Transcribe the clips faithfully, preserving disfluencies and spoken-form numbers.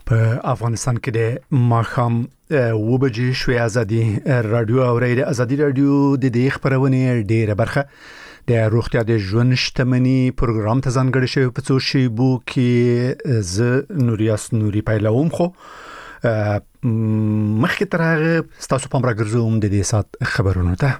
په افغانستان کې د ماښام و بجې شوې ازادي رادیو اوري د ازادي رادیو د دې خبرونه ډیره برخه د روغتیا د ژوند شتمنۍ پروګرام ته ځانګړی شوی په څو شی بو کې ز نوریاس نوري پایلوم خو مخکې تر هغه تاسو پام راګرځوم د دې سات خبرونه ته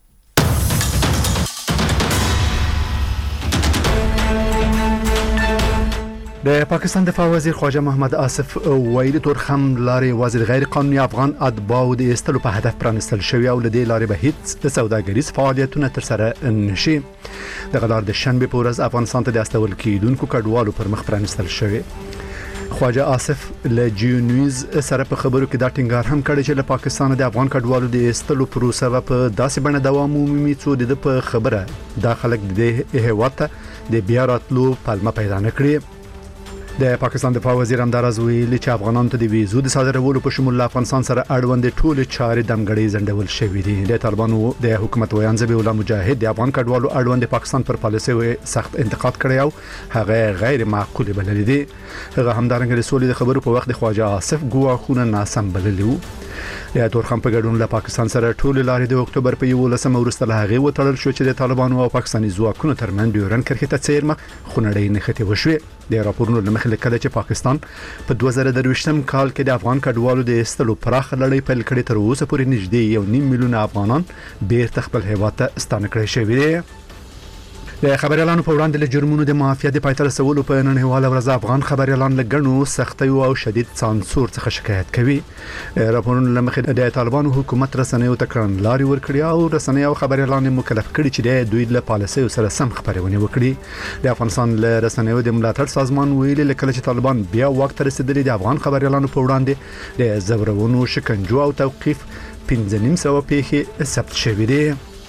د پاکستان دفاع وزیر خواجه محمد آصف ویلي تورخم لارې وزیر غیر قانوني افغان اتباع د استلو په هدف پرانستل شوی او لدې لارې به هیڅ سوداګریز فعالیتونه تر سره نشي د غلار د شنبه په ورځ افغانستان ته د استول کېدونکو کډوالو پر مخ پرانستل شوی خواجه آصف له جیونیز سره په خبرو کې دا ټینګار هم کړی چې له پاکستان د افغان کډوالو د استلو پروسه په داسې بڼه دوام ومومي چې د په خبره دا خلک د هیواد ته د بیا راتلو پلمه پیدا نکړي د پاکستان دفاع وزیر همدارز ویلي چې افغانانو ته د ویزو د صادرولو په شمول افغانستان سره اړوند ټول چارې دمګړې زندول شوې دي د طالبانو د حکومت ویان زبی الله مجاهد د افغان کډوالو اړوند پاکستان پر پالیسي سخت انتقاد کړی او هغه غیر معقول بللی دي هغه همدارنګه د سولې د خبرو په وخت د خواجه آصف ګواښونه ناسم بللی وو د تورخم په ګډون له پاکستان سره ټول لارې د اکتوبر په یولسمه وروسته له هغه وټړل شو چې د طالبانو او پاکستاني ځواکونو ترمنځ ډیورن کرښې ته څیرمه خونړۍ نښتې وشوې د راپورونو لمخې لیکل چې پاکستان په دوه زره درویشتم کال کې د افغان کډوالو د استلو پراخ لړۍ پیل کړې تر اوسه پورې نږدې یو نیم میلیون افغانان بیرته خپل هیواد ته ستانه کړي شوي دي د خبريالانو په وړاندې له جرمونو د مافیا د پایتر سوالو په نننیواله ورځ افغان خبريالان له ګڼو سختي او شدید سانسور څخه شکایت کوي راپورونه لمخې د طالبانو حکومت رسنیو ته کړنلاري ورکړي او رسنیو او خبريالان مکلف کړي چې د دوی له پالیسي سره سم خبرونه وکړي د افغانستان له رسنیو د ملاتړ سازمان ویلي لکه چې طالبان بیا وخت رسیدلی د افغان خبريالانو په وړاندې د زورونو شکنجو او توقيف پنځه نیم سوه پیښې ثبت شوې دي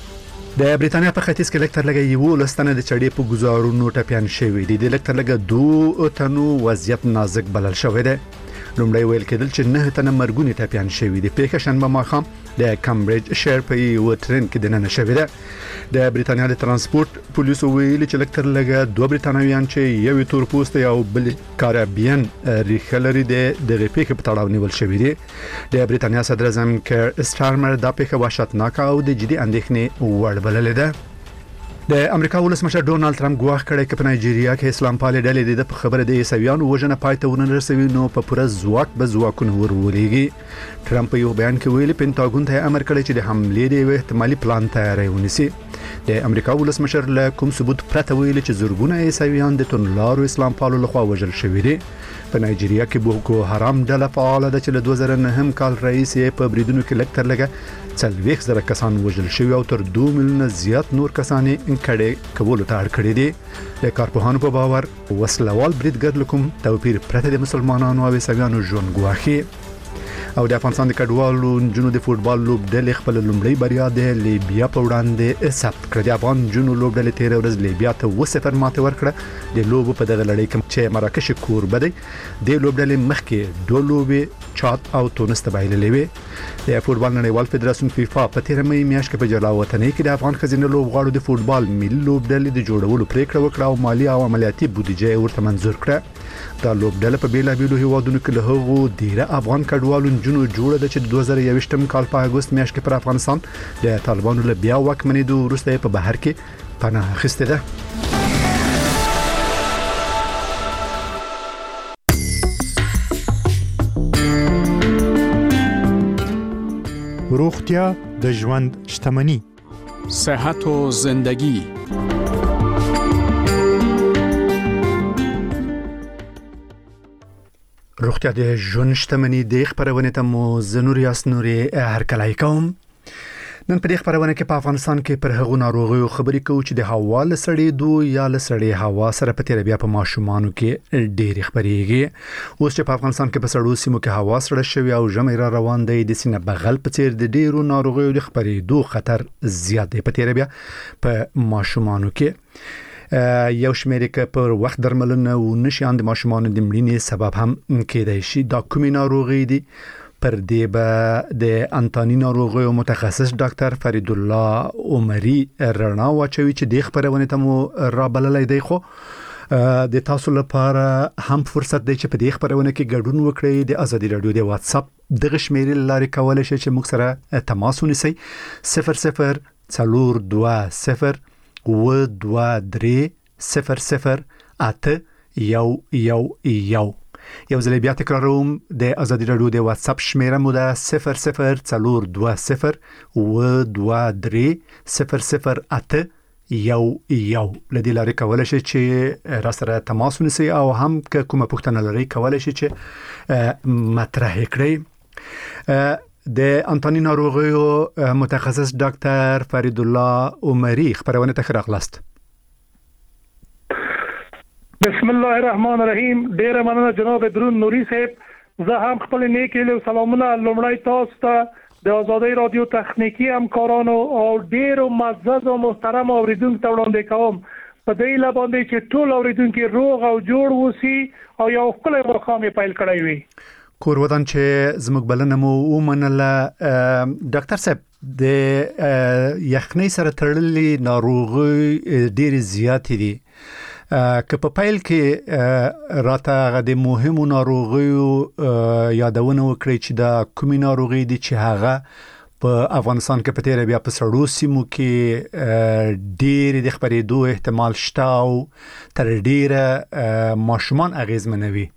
د بریتانیا په ختیځ کې لکتر لګي یو لستنه د چړې په گزارونو ټپيان شوی دي د لکتر لګ دوه تنو وضعیت نازک بلل شوی دی لومړی ویل کېدل چې نه تنه مرګونی ټپيان شوی دي په شنبه ماښام د کمبرج شهر په یو ټرین کې د نن شوی دی د بریتانیا د ترانسپورت پولیسو ویلي چې لکتر لګ دوه بریتانویان چې یو تور پوسټ او بل کاریبین ریخلری د دغه پیښه په تړاو نیول شوی دی د بریتانیا صدر اعظم کیر سټارمر دا پیښه وحشتناک او د جدي اندېښنې وړ بللې ده د امریکا ولسمشر ډونالد ټرمپ ګواښ کړی چې په نایجیریا کې اسلام پالي ډلې د خبره د عیسویانو وژنه پای ته ورنرسوي نو په پوره ځواک به ځواکونه ورولېږي ټرمپ یو بیان کې ویلي پینټاګون ته امر کړی چې د حملې د احتمالي پلان تیاری ونیسي د امریکا ولسمشر له کوم ثبوت پرته ویلي چې زورګونه عیسویان د تونلارو اسلام پالو لخوا وژل شوي دي په نایجیریا کې بوکو حرام ډله فعال ده چې له دوه زره نهم کال رئیس په بریدونو کې لکتر لګه څلوېښت زره کسان وژل شوي او تر دوه میلیونه زیات نور کسان کړي کولو ته اړ کړي دي د کارپوهانو په باور وسلوال بریدګر لکم توپیر پرته د مسلمانانو او عیسویانو ژوند ګواښي او د افغانستان د کډوالو جنو د فوتبال لوبډلې خپل لومړی بریا د لیبیا په وړاندې ثبت کړه د افغان جنو لوبډلې تیر ورځ لیبیا ته و صفر ماته ورکړه د لوبو په دغه لړۍ کې چې مراکش کوربه دی د لوبډلې مخکې دوه لوبې چاد او تونس ته بایللې وې د فوتبال نړیوال فدراسیون فیفا په تیر مې میاشت کې په جلا وطنۍ کې د افغان خزینه لوبغاړو د فوتبال ملي لوبډلې د جوړولو پریکړه وکړه او مالی او عملیاتي بودیجه ورته منظور کړه دا لوبډله په بیلابیلو هیوادونو کې له هغو ډیره افغان کډوالو جنو جوړه ده چې د دوه زره یوویشتم کال په اگست میاشت کې پر افغانستان د طالبانو له بیا واکمنېدو وروسته په بهر کې پناه اخیستې ده روغتیا د ژوند شتمنۍ صحت و زندگی روغتیا د ژوند شتمنۍ د خبرونه ته مو زنوریاس نوري هرکلای کوم نن په دې خبرونه کې په افغانستان کې پر هغو ناروغیو خبرې کوو چې د هوا له سړېدو یا له سړې هوا سره په تیر بیا په ماشومانو کې ډېر خبرېږي اوس چې په افغانستان کې په سړو سیمو کې هوا سړه شوی او ژمي را روان دی د سینه بغل په تیر د ډېرو ناروغیو د خبرېدو خطر زیات دی په تیر بیا په ماشومانو کې یو شمېر کې پر وخت درملنه او نشان د ماشومانو د مړینې سبب هم کېدای شي دا کومې ناروغي دي پر دې به د انتاني ناروغیو متخصص ډاکټر فرید الله عمری رڼا واچوي چې د خبرونه ته مو را بللای دی خو د تاسو لپاره هم فرصت دی چې په دې خبرونه کې ګډون وکړئ. د ازادي رادیو د واتس اپ دغه شمیرې لارې کولای شئ چې موږ سره تماس ونیسئ. صفر صفر څلور دوه صفر و دوه درې صفر صفر اته یو یو یو. یو ځل بیا تکراروم، د ازادي رادیو د واتس اپ شمیره مو ده صفر صفر څلور دوه صفر و دوه درې صفر صفر اته یو یو. لدی لارې کولای شئ چې را سره تماس ونیسئ او هم که کومه پوښتنه لرئ کولای شئ چې مطرح کړئ. د انتونی ناروغیو متخصص ډاکټر فرید الله عمری خبرونه ته راغلاست. بسم الله الرحمن الرحیم. ډیر مننه جناب درون نوري صاحب. زه هم خپل نیک هیلې او سلامونه لومړی تاسو ته د آزادۍ رادیو تخنیکی همکارانو او ډیرو معزز او محترم اوریدونکو ته وړاندې کوم په دې لباندې چې ټول اوریدونکو روغ او جوړ وسی او یو خپل مقام پیل کړی وي. کور ودان چې زموږ بلنه مو ومنله. ډاکټر صاحب، د یخنۍ سره تړلې ناروغي ډېرې زیاتې دي. که په پیل کې راته د مهمو ناروغیو یادونه وکړئ چې دا کومې ناروغي دي چې هغه په افغانستان کې په تیر بیا په سړو سیمو کې ډېر د خبرېدو احتمال شته او تر ډېره ماشومان اغیزمنوي.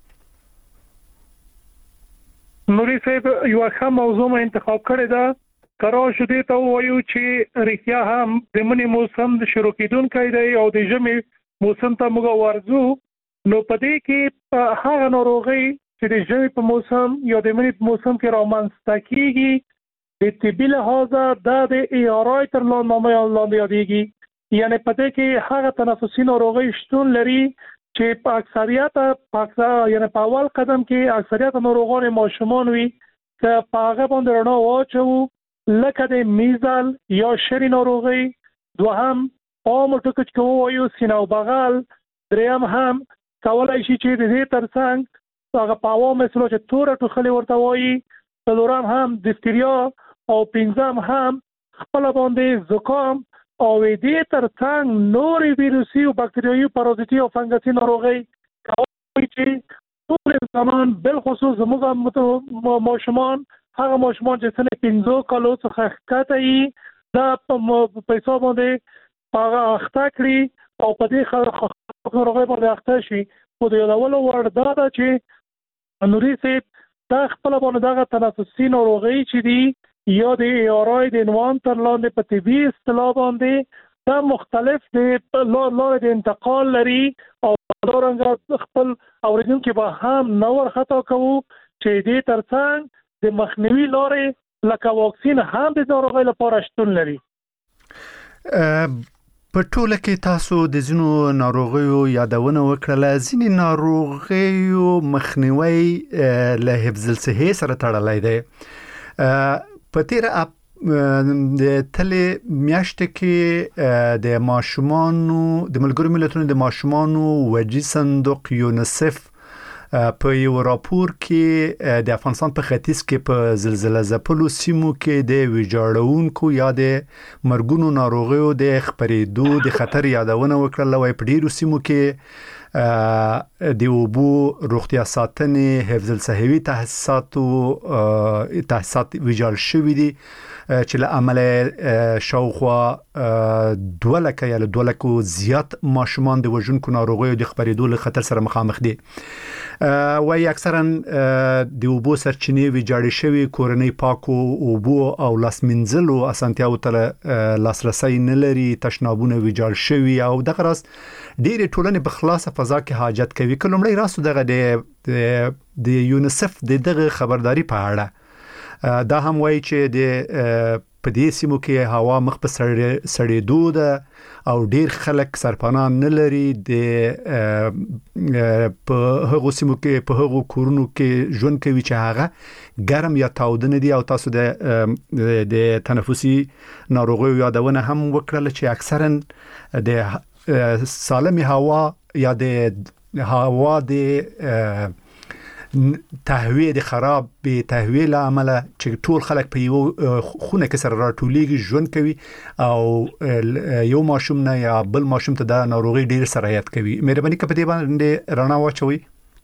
نوري صاحب یو ښه موضوع ما انتخاب کړې ده. کرا شدې ته وایو چې رښتیا هم د منی موسم د شروع کېدونکی دی او د ژمي موسم ته موږ ورځو، نو په دې کې هغه ناروغي چې د ژمي په موسم یا د منی په موسم کې رامنځته کېږي د طبي لحاظه دا د ای آر آی تر لاندې یادېږي. یعنی په دې کې هغه تنفسي ناروغي شتون لري چې په اکثریت په یعنی په اول قدم کې اکثریت ناروغان ماشومان وي چې په هغه باندې رڼا واچو، لکه د میزل یا شری ناروغي، دوهم عام ټکو چې وایو سینه او بغل، دریم هم کولای شي چې د دې ترڅنګ هغه پاو مثلو چې تور ټوخلې ورته وایي، څلورم هم دیفتریا او پنځم هم خپل باندې زکام او دې ترڅنګ نور ویروسي او باکتریایي پارازیتي او فنګسي ناروغي کوي چې ټول زمان بل خصوص زموږ ماشومان هغه ماشومان چې سنه پنځه کالو څخه ښکته یي دا په پیسو باندې هغه اخته کړي او په دې ناروغي باندې اخته شي. خو د یادولو وړ دا ده چې نوري صاحب دا خپل باندې دغه تنفسي ناروغي چې دي یا د ای آر آی د عنوان تر لاندې په طبي اصطلاح باندې دا مختلف د لارې د انتقال لري او دارنګه خپل اوریدونکو به هم نور خطا کوو چې دې ترڅنګ د مخنیوي لارې لکه واکسین هم د ناروغۍ لپاره شتون لري. په ټوله کې تاسو د ځینو ناروغیو یادونه وکړله. ځینې ناروغیو مخنیوي له حفظ الصحې سره تړلی دی. په تیر اپ د تلې میاشت کې د ماشومانو د ملګرو ملتونو د ماشومانو وجی صندوق یونیسف په یو راپور کې د افغانستان په ختیځ کې په زلزلہ ځپلو سیمو کې د ویجاړونکو یا د مرګونو ناروغیو د خپرېدو د خطر یادونه وکړه. وای په ډیرو سیمو کې د اوبو روغتیا ساتنې حفظ الصحوي تاسیساتو تاسیسات ویجاړ شوي دي چې له عمله شاوخوا دوه لکه یا دوه لکو زیات ماشومان د وژونکو ناروغیو د خپرېدو له خطر سره مخامخ دي. وای اکثرا د اوبو سرچینې ویجاړې شوي، کورنۍ پاکو اوبو او لاس مینځلو اسانتیاو ته لاسرسي نه لري، تشنابونه ویجاړ شوي او دغه راس ډېرې ټولنې په خلاصه فضا کې حاجت کوي. کلمړی راسو دغه د د یونیسف دغه خبرداري په اړه دا هم وایي چې د په دې سیمو کې هوا مخ په سړېدو ده او ډیر خلک سرپناه نه لري. د په هغو سیمو کې په هغو کورونو کې ژوند کوي چې هغه ګرم یا تاوده نه دي. او تاسو د د تنفسي ناروغیو یادونه هم وکړل چې اکثرا د سالم هوا یا د هوا د تهویه د خراب به تهویه له عمله چې ټول خلک په یو خونه کې سره راټولېږي ژوند کوي او یو ماشوم نه یا بل ماشوم ته د ناروغي ډیر سرایت کوي. مهرباني کړئ په دې باندې رڼا واچوي.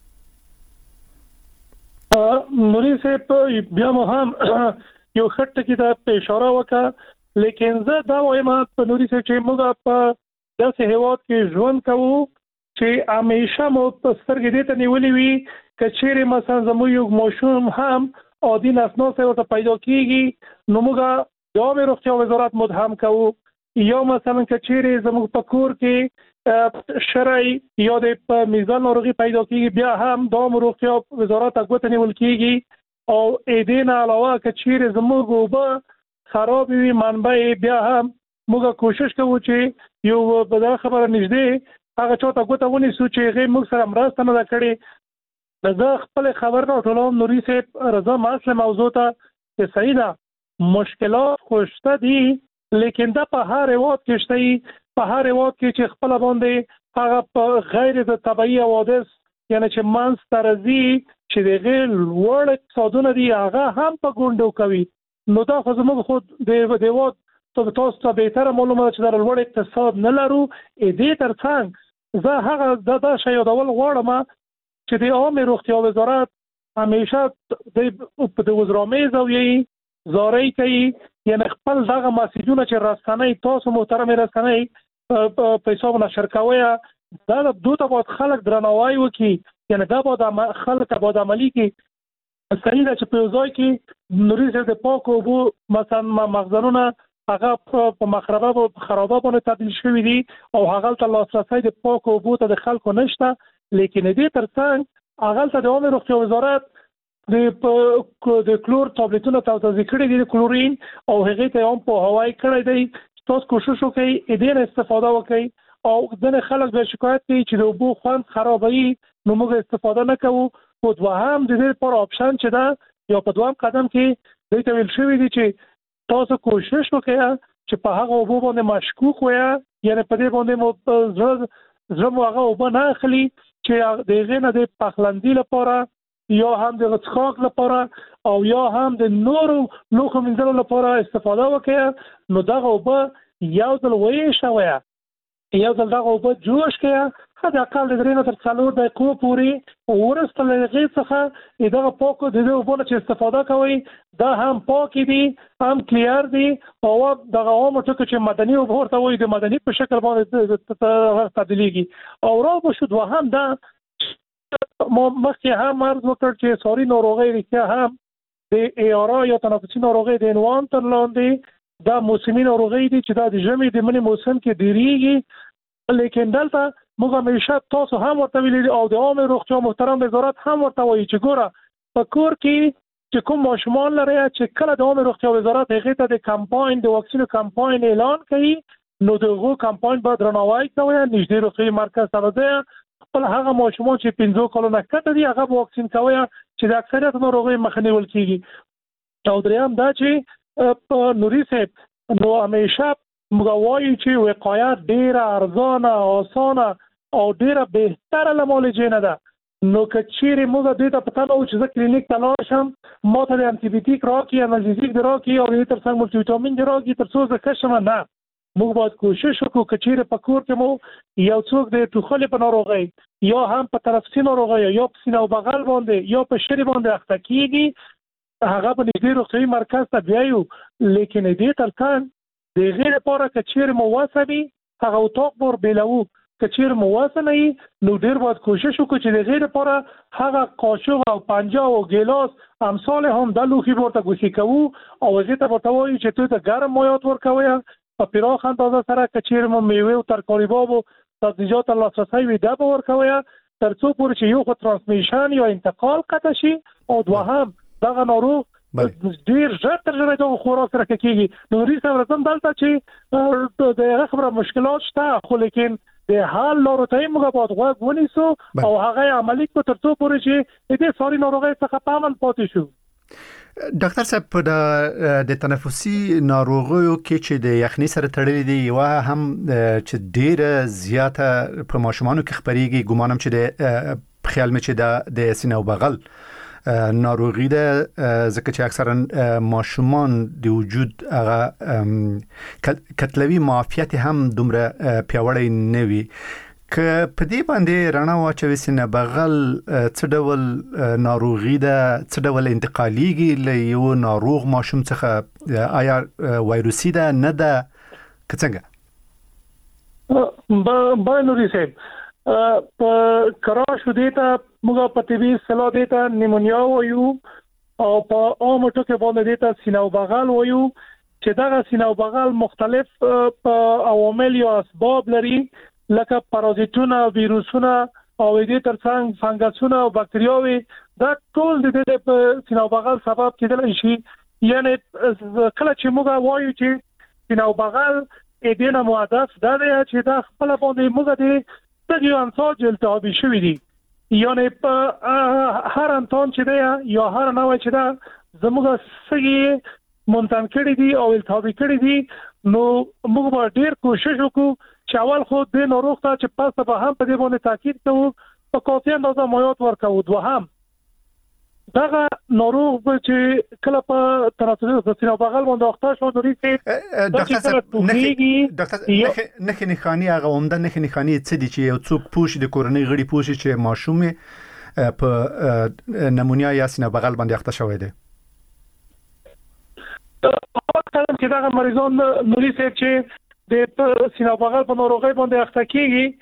نوري صاحب بیا مو هم یو خټه کې دا اشاره وکړه، لیکن زه دا وایم په نوري صاحب چې موږ په داسې هیواد کې ژوند کوو چې همیشه مو په سترګې دې ته نیولې وي که چیرې مثلا زموږ یو ماشوم هم عادي نسناسه ورته پیدا کېږي نو موږ د عامه روغتیا وزارت مدهم کوو، یا مثلا که چیرې زموږ په کور کې شرعي یا د میزان ناروغي پیدا کېږي بیا هم د عامه روغتیا وزارت ګوته نیول کېږي. او دې نه علاوه که چیرې زموږ اوبه خراب وي منبع بیا هم موږ کوشش کوو چې یو بل خبره نږدې هغه چاته ګوته ونیسو چې هغه موږ سره مرسته نه کړي. زه خپل خبر نه ټولوم نوري صاحب، رضا مسله موضوع ته چې صحیح ده مشکلات خوشته دي، لیکن دا په هر هیواد کې شته، په هر هیواد کې چې خپل باندې هغه په غیر د طبيعي حوادث یعنی چې مانس ترزي چې د غیر لوړ اقتصادونه دي هغه هم په ګوندو کوي. نو دا خو زموږ خود د هیواد ته تاسو ته بهتره معلومه چې د لوړ اقتصاد نه لرو. دې ترڅنګ زه هغه د دا شی یادول غواړم چې د عامه روغتیا وزارت همیشه د د وزرامې زاویې زارۍ کوي، یعنی خپل دغه مسیجونه چې رسنۍ تاسو محترم رسنۍ په حساب نشر کوي دا د دوه باید خلک درناوی وکړي، یعنی دا باید خلک باید عملی کې صحیح ده چې په ځای کې نوري د پاکو اوبو مثلا مخزنونه هغه په مخربه او خرابه باندې تبدیل شوي دي او هغه ته لاسرسي د پاکو اوبو ته د خلکو نشته، لیکن دې ترڅنګ هغه ته د عامه روغتیا وزارت د د کلور ټابلیټونو ته توضیح کړی دي، کلورین او هغه ته هم په هوای کړی دی. تاسو کوشش وکړئ دې نه استفاده وکړئ او ځنه خلک به شکایت کوي چې د اوبو خوند خرابوي نو موږ استفاده نه کوو. او دوهم د دې پر اپشن چې دا یو په دوام قدم کې د تویل شوی دي چې تاسو کوشش وکړئ چې په هغه اوبو باندې مشکوک وي، یعنی په دې باندې مو زړه زمو هغه اوبه نه اخلي چې د غنه د پخلنځي لپاره یا هم د غڅخاک لپاره او یا هم د نورو لوخو منځلو لپاره استفاده وکړي. نو دغه اوبه یو ځل وې شوی یو ځل دغه اوبه جوش کړي حد اقل د درې نه تر څلور دقیقو پورې ورسته له هغې څخه دغه پاکو د دې اوبو نه چې استفاده کوئ دا هم پاکې دي هم کلیر دي او دغه عامو ټکو چې مدني اوبه ورته وایي د مدني په شکل باندې تبدیلېږي. او را شو دوهم دا ما مخکې هم عرض وکړ چې ساري ناروغۍ رښتیا هم د ایارا یا تنفسي ناروغۍ د عنوان تر لاندې دا موسمي ناروغۍ دي چې دا د ژمي د مني موسم کې ډېریږي، لیکن دلته موږ همیشه تاسو هم ورته ویلي او د عامه روغتیا محترم وزارت هم ورته وایي چې ګوره په کور کې چې کوم ماشومان لري چې کله د عامه روغتیا وزارت هغې ته د کمپاین د واکسینو کمپاین اعلان کوي نو دغه کمپاین باید درناوی کوي، نږدې روغتیايي مرکز ته ځئ خپل هغه ماشومان چې پنځه کلونه کته دي هغه واکسین کوي چې د اکثریت ناروغۍ مخه نیول کیږي. او دریم دا چې په نوري صاحب نو همیشه موږ وایو چې وقایه ډیره ارزانه اسانه او ډیره بهتره له معالجې نه ده. نو که چیرې موږ دې ته پته نه و چې زه کلینیک ته لاړ شم ما ته د انټي بیوټیک راکړي انالجیزیک دې راکړي او دې تر څنګ ملټي ویټامین دې راکړي تر څو زه ښه شم. نه موږ باید کوشش وکړو که چیرې په کور کې مو یو څوک د ټوخلې په ناروغۍ یا هم په تنفسي ناروغۍ یا په سینه او بغل باندې یا په شری باندې اخته کېږي هغه په نږدې روغتیايي مرکز ته بیایو، لیکن دې ترڅنګ د هغې لپاره که چیرې مو وسه وي هغه اتاق به وربېلوو، که چیرې مو وسه نه وي نو ډېر باید کوشش وکړو چې د هغې لپاره هغه قاشق او پنجه او ګیلاس امثال هم دا لوښي به ورته ګوښې کوو او هغې ته ورته وایو چې تو ته ګرم مایات ورکوئ په پراخ اندازه سره که چیرې مو میوې او ترکاری‌باب او سبزیجات ته لاسرسی وي دا به ورکوئ تر څو پورې چې یو خو ترانسمیشن یا انتقال قطع شي او دوهم دغه ناروغ ډېر ژر تر ژره دغه خوراک سره کېږي. نو نوري صاحب راځم دلته چې د هغه خبره مشکلات شته خو لیکن د حل لارو ته موږ باید غوږ ونیسو او هغه عملي کړو تر څو پورې چې د ساري ناروغۍ څخه په امن پاتې شو. ډاکټر صاحب په د تنفسي ناروغیو کې چې د یخنۍ سره تړلې دي یو هم چې ډېره زیاته په ماشومانو کې خپرېږي ګمانم چې د په خیال مې چې د سینه او بغل ناروغي ده ځکه چې اکثرا ماشومان د وجود هغه کتلوي معافیت هم دومره پیاوړی نه وي که په دې باندې رڼا واچوي سینه بغل څه ډول ناروغي ده څه ډول انتقالیږي له یو ناروغ ماشوم څخه آیا وایروسي ده نه ده که څنګه با نوري صاحب په کراش دیتا موږ په طبي اصطلاح دیتا نیمونیا وایو او په عام ټکو باندې دیتا سینه او بغل وایو چې دا سینه او بغل مختلف عوامل یا اسباب لري لکه پارازیتونه ویروسونه او دې ترڅنګ فنګسونه او باکتریاوي دا ټول د دې په سینه او بغل سبب کېدل شي یعنی کله چې موږ وایو چې سینه او بغل دې نه مؤدف دا دی چې دا خپل باندې موږ دې تګي انسان التهابي شوی دي یعنی په هر انتون چې دی یا هر نوع چې دا زموږ سږي منتن کړي دي او التهابي کړي دي نو موږ به ډیر کوشش وکړو چې اول خو د ناروغ ته چې پاسه به هم په دې باندې تاکید کوو په کافي اندازه مایعات ورکوو دوهم دغه ناروغ چې کله په تناسل د سینه بغل باندې اخته شو نوري چې ډاکټر صاحب ډاکټر نه نه خاني هغه عمده نه نه خاني څه دي چې یو څوک پوښي د کورنۍ غړي پوښي چې ماشوم په نمونیا یا سینه بغل باندې اخته شوی دی هغه کله چې دغه مریضان نوري چې د سینه بغل په ناروغي باندې اخته کیږي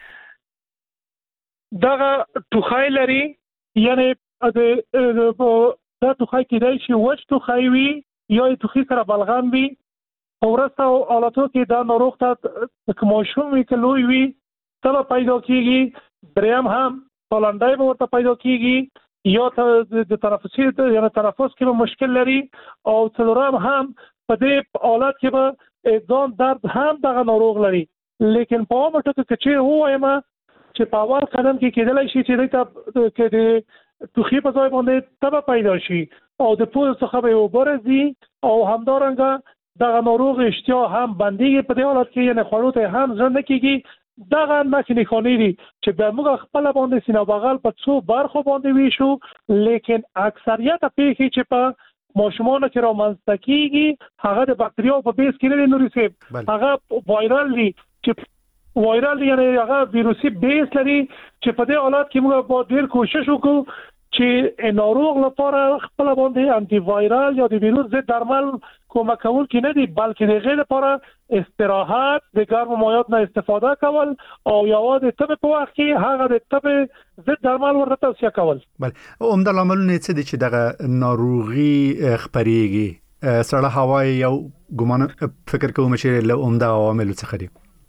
دغه ټوخای لري یعنی د دا ټوخای کېدای شي وچ ټوخای وي یا ټوخي سره بلغم وي او ورسته حالاتو کې دا ناروغ ته کومشوم وي کلوي وي تبه پیدا کیږي دریم هم پلانډای به ورته پیدا کیږي یا د تنفسي یا تنفس کې مشکل لري او څلورم هم په دې حالت کې به ځان درد هم دغه ناروغ لري لیکن په عامه ټکو کې چې وایم چې په اول قدم کې کېدلی شي چې د کې د توخی په ځای باندې تبه پیدا شي او د پوز څخه به وبرزي او همدارنګه دغه ناروغ اشتها هم بنديږي په دې حالت کې یعنی خړو ته هم ځنه کېږي دغه نښې خونې دي چې به موږ خپل باندې سینه بغل په څو برخو باندې ویشو لیکن اکثریت پیښې چې په ماشومانو کې رامنځته کېږي هغه د باکتریاو په بیس کې نه نوري سیب هغه وایرال دي چې وایرال یعنی هغه ویروسي بیس لري چې په دې حالت کې موږ به ډېر کوشش وکړو چې ناروغ لپاره خپل باندې انټي وایرال یا د ویروس ضد درمل کومک کول کې نه دي بلکې د غیر لپاره استراحت د ګرم مایعات نه استفاده کول او یوازې د تبه په وخت کې هغه د تبه ضد درمل ورته توصیه کول. بله عمده لاملونه څه دي چې دغه ناروغي خپريږي؟ سړه هوا یو ګمان فکر کوم چې له عمده عوامل څخه دي.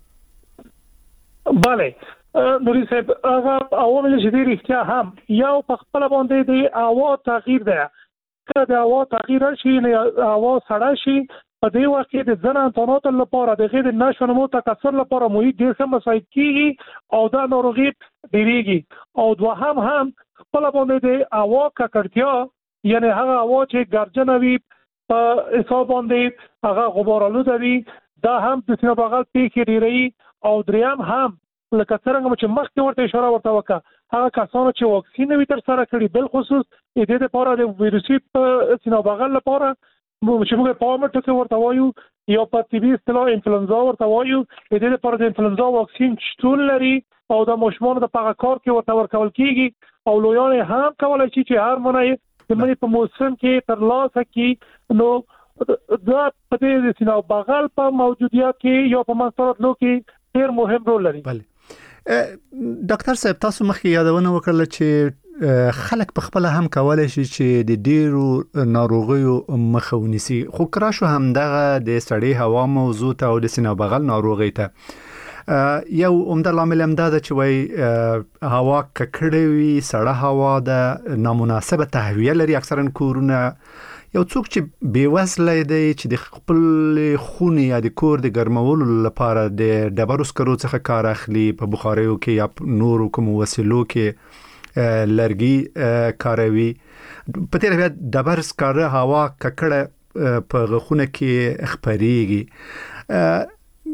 بله نوري صاحب هغه عوامل چې دي رښتیا هم یو په خپل باندې د هوا تغییر ده کله د هوا تغییر شي نه هوا سړه شي په دې وخت کې د ځنه انتونات لپاره د غیر نشونمو تکثر لپاره محیط ډیر سم مساعد کیږي او دا ناروغي ډیریږي او دوهم هم خپل باندې د هوا ککړتیا یعنی هغه هوا چې ګرځنه وي په حساب باندې هغه غبار آلوده وي دا هم د سینه بغل پیښې ډیری او دریم هم لکه څنګه چې مخکې ورته اشاره ورته وکړه هغه کسانو چې واکسین وی تر سره کړی بل خصوص د دې لپاره د ویروسي سینه بغل لپاره چې موږ په عامه ټکو ورته وایو یا په طبي اصطلاح انفلونزا ورته وایو د دې لپاره د انفلونزا واکسین شتون لري او د ماشومانو د پاغه کار کې ورته ورکول کیږي او لویان هم کولای شي چې هر منای د منی په موسم کې تر لاسه کې نو دا په دې سینه بغل په موجودیت کې یا په منځورت لو کې ډیر مهم رول لري. بله ډاکټر صاحب تاسو مخکې یادونه وکړه چې خلک په خپل هم کولای شي چې د ډیرو ناروغیو مخه ونیسي خو کراشو هم دغه د سړې هوا موضوع ته او د سینه بغل ناروغي ته یو عمده لامل هم دا چې وای هوا ککړه وي سړه هوا د نامناسبه تهویه لري اکثرا کورونه یو څوک چې بیوسله دی چې د خپل خونې یا د کور د ګرمولو لپاره د ډبرو سکرو څخه کار اخلي په بخاریو کې یا نور کوم وسیلو کې لرګي کاروي په تیر بیا ډبر سکاره هوا ککړه په خونه کې خپريږي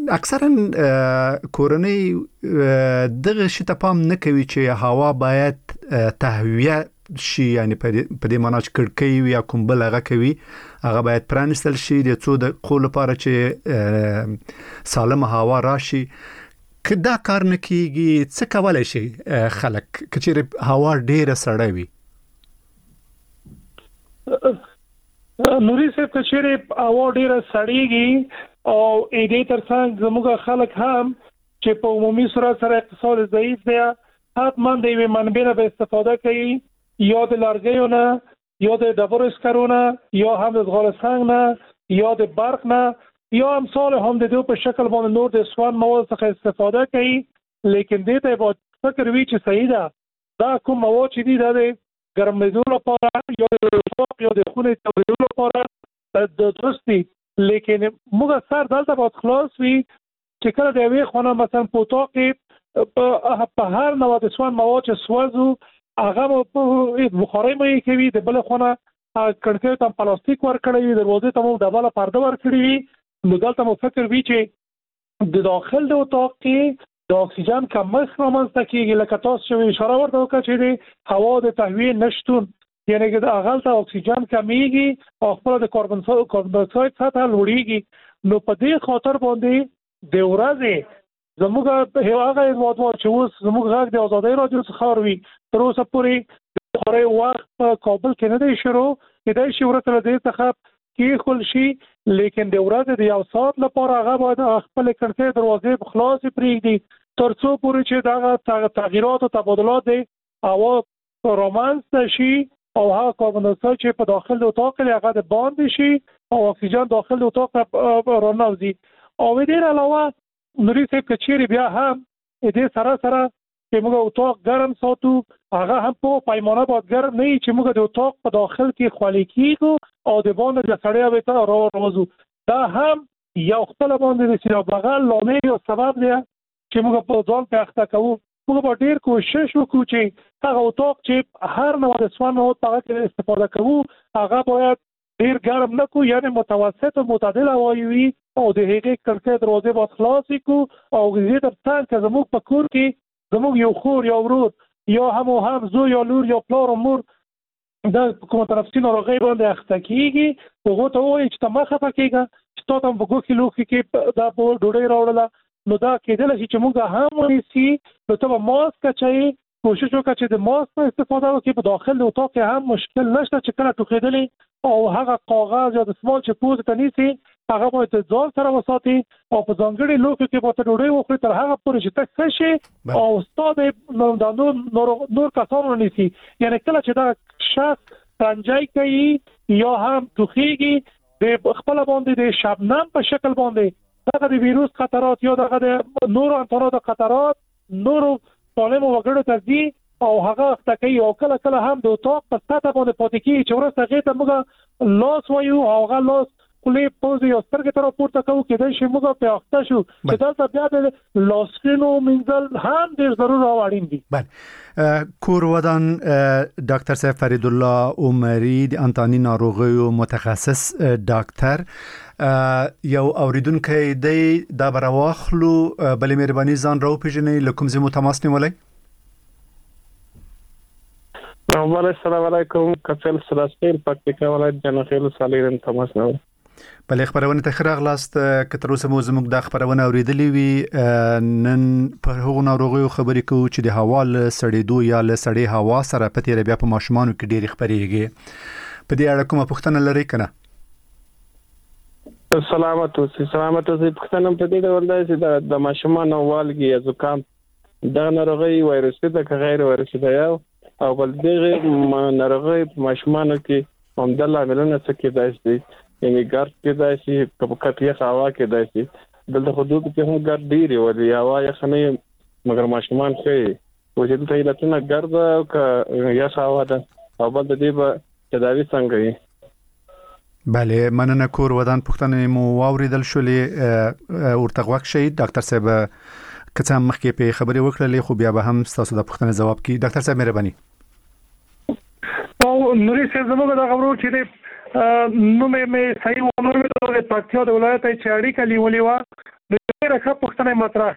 اکثرا کورنۍ دغه شی ته پام نه کوي چې هوا باید تهویه شي، یعنی په دې معنی چې کړکۍ یا کوم بل هغه کوي هغه باید پرانستل شي د څو دقیقو لپاره چې سالمه هوا راشي. که دا کار نه کیږي څه کولای شي خلک که چیرې هوا ډیره سړه وي؟ نوري صاحب که چیرې هوا ډیره سړیږي او دې ترڅنګ زموږ خلک هم چې په عمومي صورت سره اقتصاد ضعیف دی حتما د یوې منبع نه به استفاده کوي، یا د لرګیو نه، یا د ډبرو اسکرو نه، یا هم د زغال سنگ نه، یا د برق نه، یا امثال هم د دې په شکل باندې نور د سوان مواد څخه استفاده کوي. لیکن دې ته باید فکر وي چې صحیح ده دا کوم مواد چې دي د ګرمېدو لپاره یا د یا د خونې تودولو لپاره د درستي، لیکن موږ سر دلته باید خلاص وي چې کله د یوې خونه مثلا په اتاق کې په هر نوع د سوان مواد چې سوځو هغه په بخارۍ مې کوي، د بل خونه کړکۍ ته پلاستیک ورکړی وي، دروازې ته مو ډبله پرده ورکړی وي. نو دلته مو فکر وي چې د داخل د اتاق کې د اکسیجن کمښت رامنځته کیږي، لکه تاسو چې اشاره ورته وکړه چې د هوا د تهویې نشتون، یعنی که د هغه ته اکسیجن کمیږي او خپل د کاربن کاربن ډای اکساید سطح لوړیږي. نو په دې خاطر باندې د ورځې زموږ هغه هیوادوال چې اوس زموږ غږ د ازادۍ رادیو څخه اوري تر اوسه پورې د خوري وخت په کابل کې نه دی شروع کېدای شي ورته له دې څخه کېښول شي، لیکن د ورځې د یو ساعت لپاره هغه باید خپل کړکۍ دروازې خلاصې پرېږدي تر څو پورې چې دغه تغییرات او تبادلات د هوا رامنځته شي او هغه کاربن ډای اکساید چې په داخل د اتاق کې هغه د باندې شي او اکسیجن داخل د اتاق رانوځي. او دې علاوه نوري صاحب که چیرې بیا هم دې سره سره چې موږ اتاق ګرم ساتو هغه هم په پیمانه باید ګرم نه وي چې موږ د اتاق په داخل کې خولې کېږو او د باندې د سړی به ته راوځو. دا هم یو خپل باندې د سینا بغل لامل او سبب دی چې موږ په ځان په اخته کوو. موږ به ډیر کوشش وکړو چې هغه اتاق چې هر نوع د سوان مواد په هغه کې استفاده کوو هغه باید ډیر ګرم نه کو، یعنی متوسط او معتدل هوایی وي او د هغې کړکۍ دروازې باید خلاصې کو او دې ترڅنګ که زموږ په کور کې زموږ یو خور یا ورور یا هم او هم زوی یا لور یا پلار او مور د کومه تنفسي ناروغۍ باندې اخته کېږي هغو ته ووایي چې ته مه خفه کېږه چې تا ته په ګوښې لوښي کې دا ډوډۍ راوړله، نو دا کېدلی شي چې موږ هم ونیسي. نو ته به ماسک اچوي، کوشش وکړه چې د ماسک نه استفاده وکړي. په داخل د اتاق کې هم مشکل نشته چې کله ټوخېدلې او هغه کاغذ یا دستمال چې پوزې ته نیسي هغه باید ځان سره وساتي او په ځانګړي لوښو کې به ته ډوډۍ وخوري تر هغه پورې چې ته ښه شي او ستا د نور نور کسانو نیسي. یعنی کله چې دا شخص رنجی کوي یا هم ټوخېږي د خپل باندې د شبنم په شکل باندې دغه د ویروس خطرات یا دغه د نورو انتاناتو خطرات نورو سالمو وګړو ته ځي او هغه اخته کوي او کله کله هم د اتاق په سطح باندې پاتې کېږي چې وروسته هغې ته موږ لاس وایو او هغه لاس خولې پوزې یا سترګې ته راپورته کوو، کېدای شي موږ پرې اخته شو چې دلته بیا د لاسونو مینځل هم ډېر ضرور او اړین دي. بله کور ودان ډاکټر صاحب فرید الله عمري د انتاني ناروغیو متخصص ډاکټر یو اوریدونکی دی دا به راواخلو، بلې مهرباني ځان راوپېژنئ له کوم ځای مو تماس نیولی؟ السلام علیکم، کفل سراسپیل پکتیکا ولایت جنخیل سالیرن تماس نیولی. بلې خبرونه ته ښه راغلاست. که تر اوسه مو زموږ دا خبرونه اورېدلې وي نن په هغو ناروغیو خبرې کوو چې د هوا له سړېدو یا له سړې هوا سره په تېره بیا په ماشومانو کې ډېرې خپرېږي. په دې اړه کومه پوښتنه لرئ که نه؟ سلامت اوسئ. سلامت اوسئ. پوښتنه په دې ډول ده چې د ماشومانو والګي یا زکام دغه ناروغي وایرسي ده که غیر وایرسي ده یو او بل دغه ناروغي په ماشومانو کې همدا لاملونه څه کېدای شي، یعنی ګرد کېدای شي که په کټ یخ هوا کېدای شي. دلته خو دوی کې هم ګرد ډېر وي ولې هوا یخه نه وي مګر ماشومان ښه وي خو چې دلته علتونه ګرد او که یخ هوا ده او بل د دې به تداوي څنګه وي. بله مننه. کور ودان پوښتنې مو واورېدل شولې، ورته غوږ شئ. ډاکټر صاحب که څه هم مخکې پې خبرې وکړلې خو بیا به هم ستاسو د پوښتنې ځواب کړي. ډاکټر صاحب مهرباني. او نوري صاحب زموږ د خبرو چې نو مې مې صحیح ونه ویل د پکتیا د ولایت چې اړیکه نیولې وه ډېره ښه پوښتنه مطرح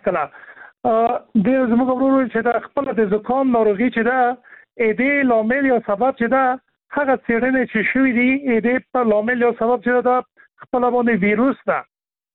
کړه د زموږ ورور چې د خپل د زکام ناروغي چې ده ا دې لامل یا سبب چې ده هغه څېړنې چې شوې دي ا دې په لامل یا سبب چې ده خپل باندې ویروس ده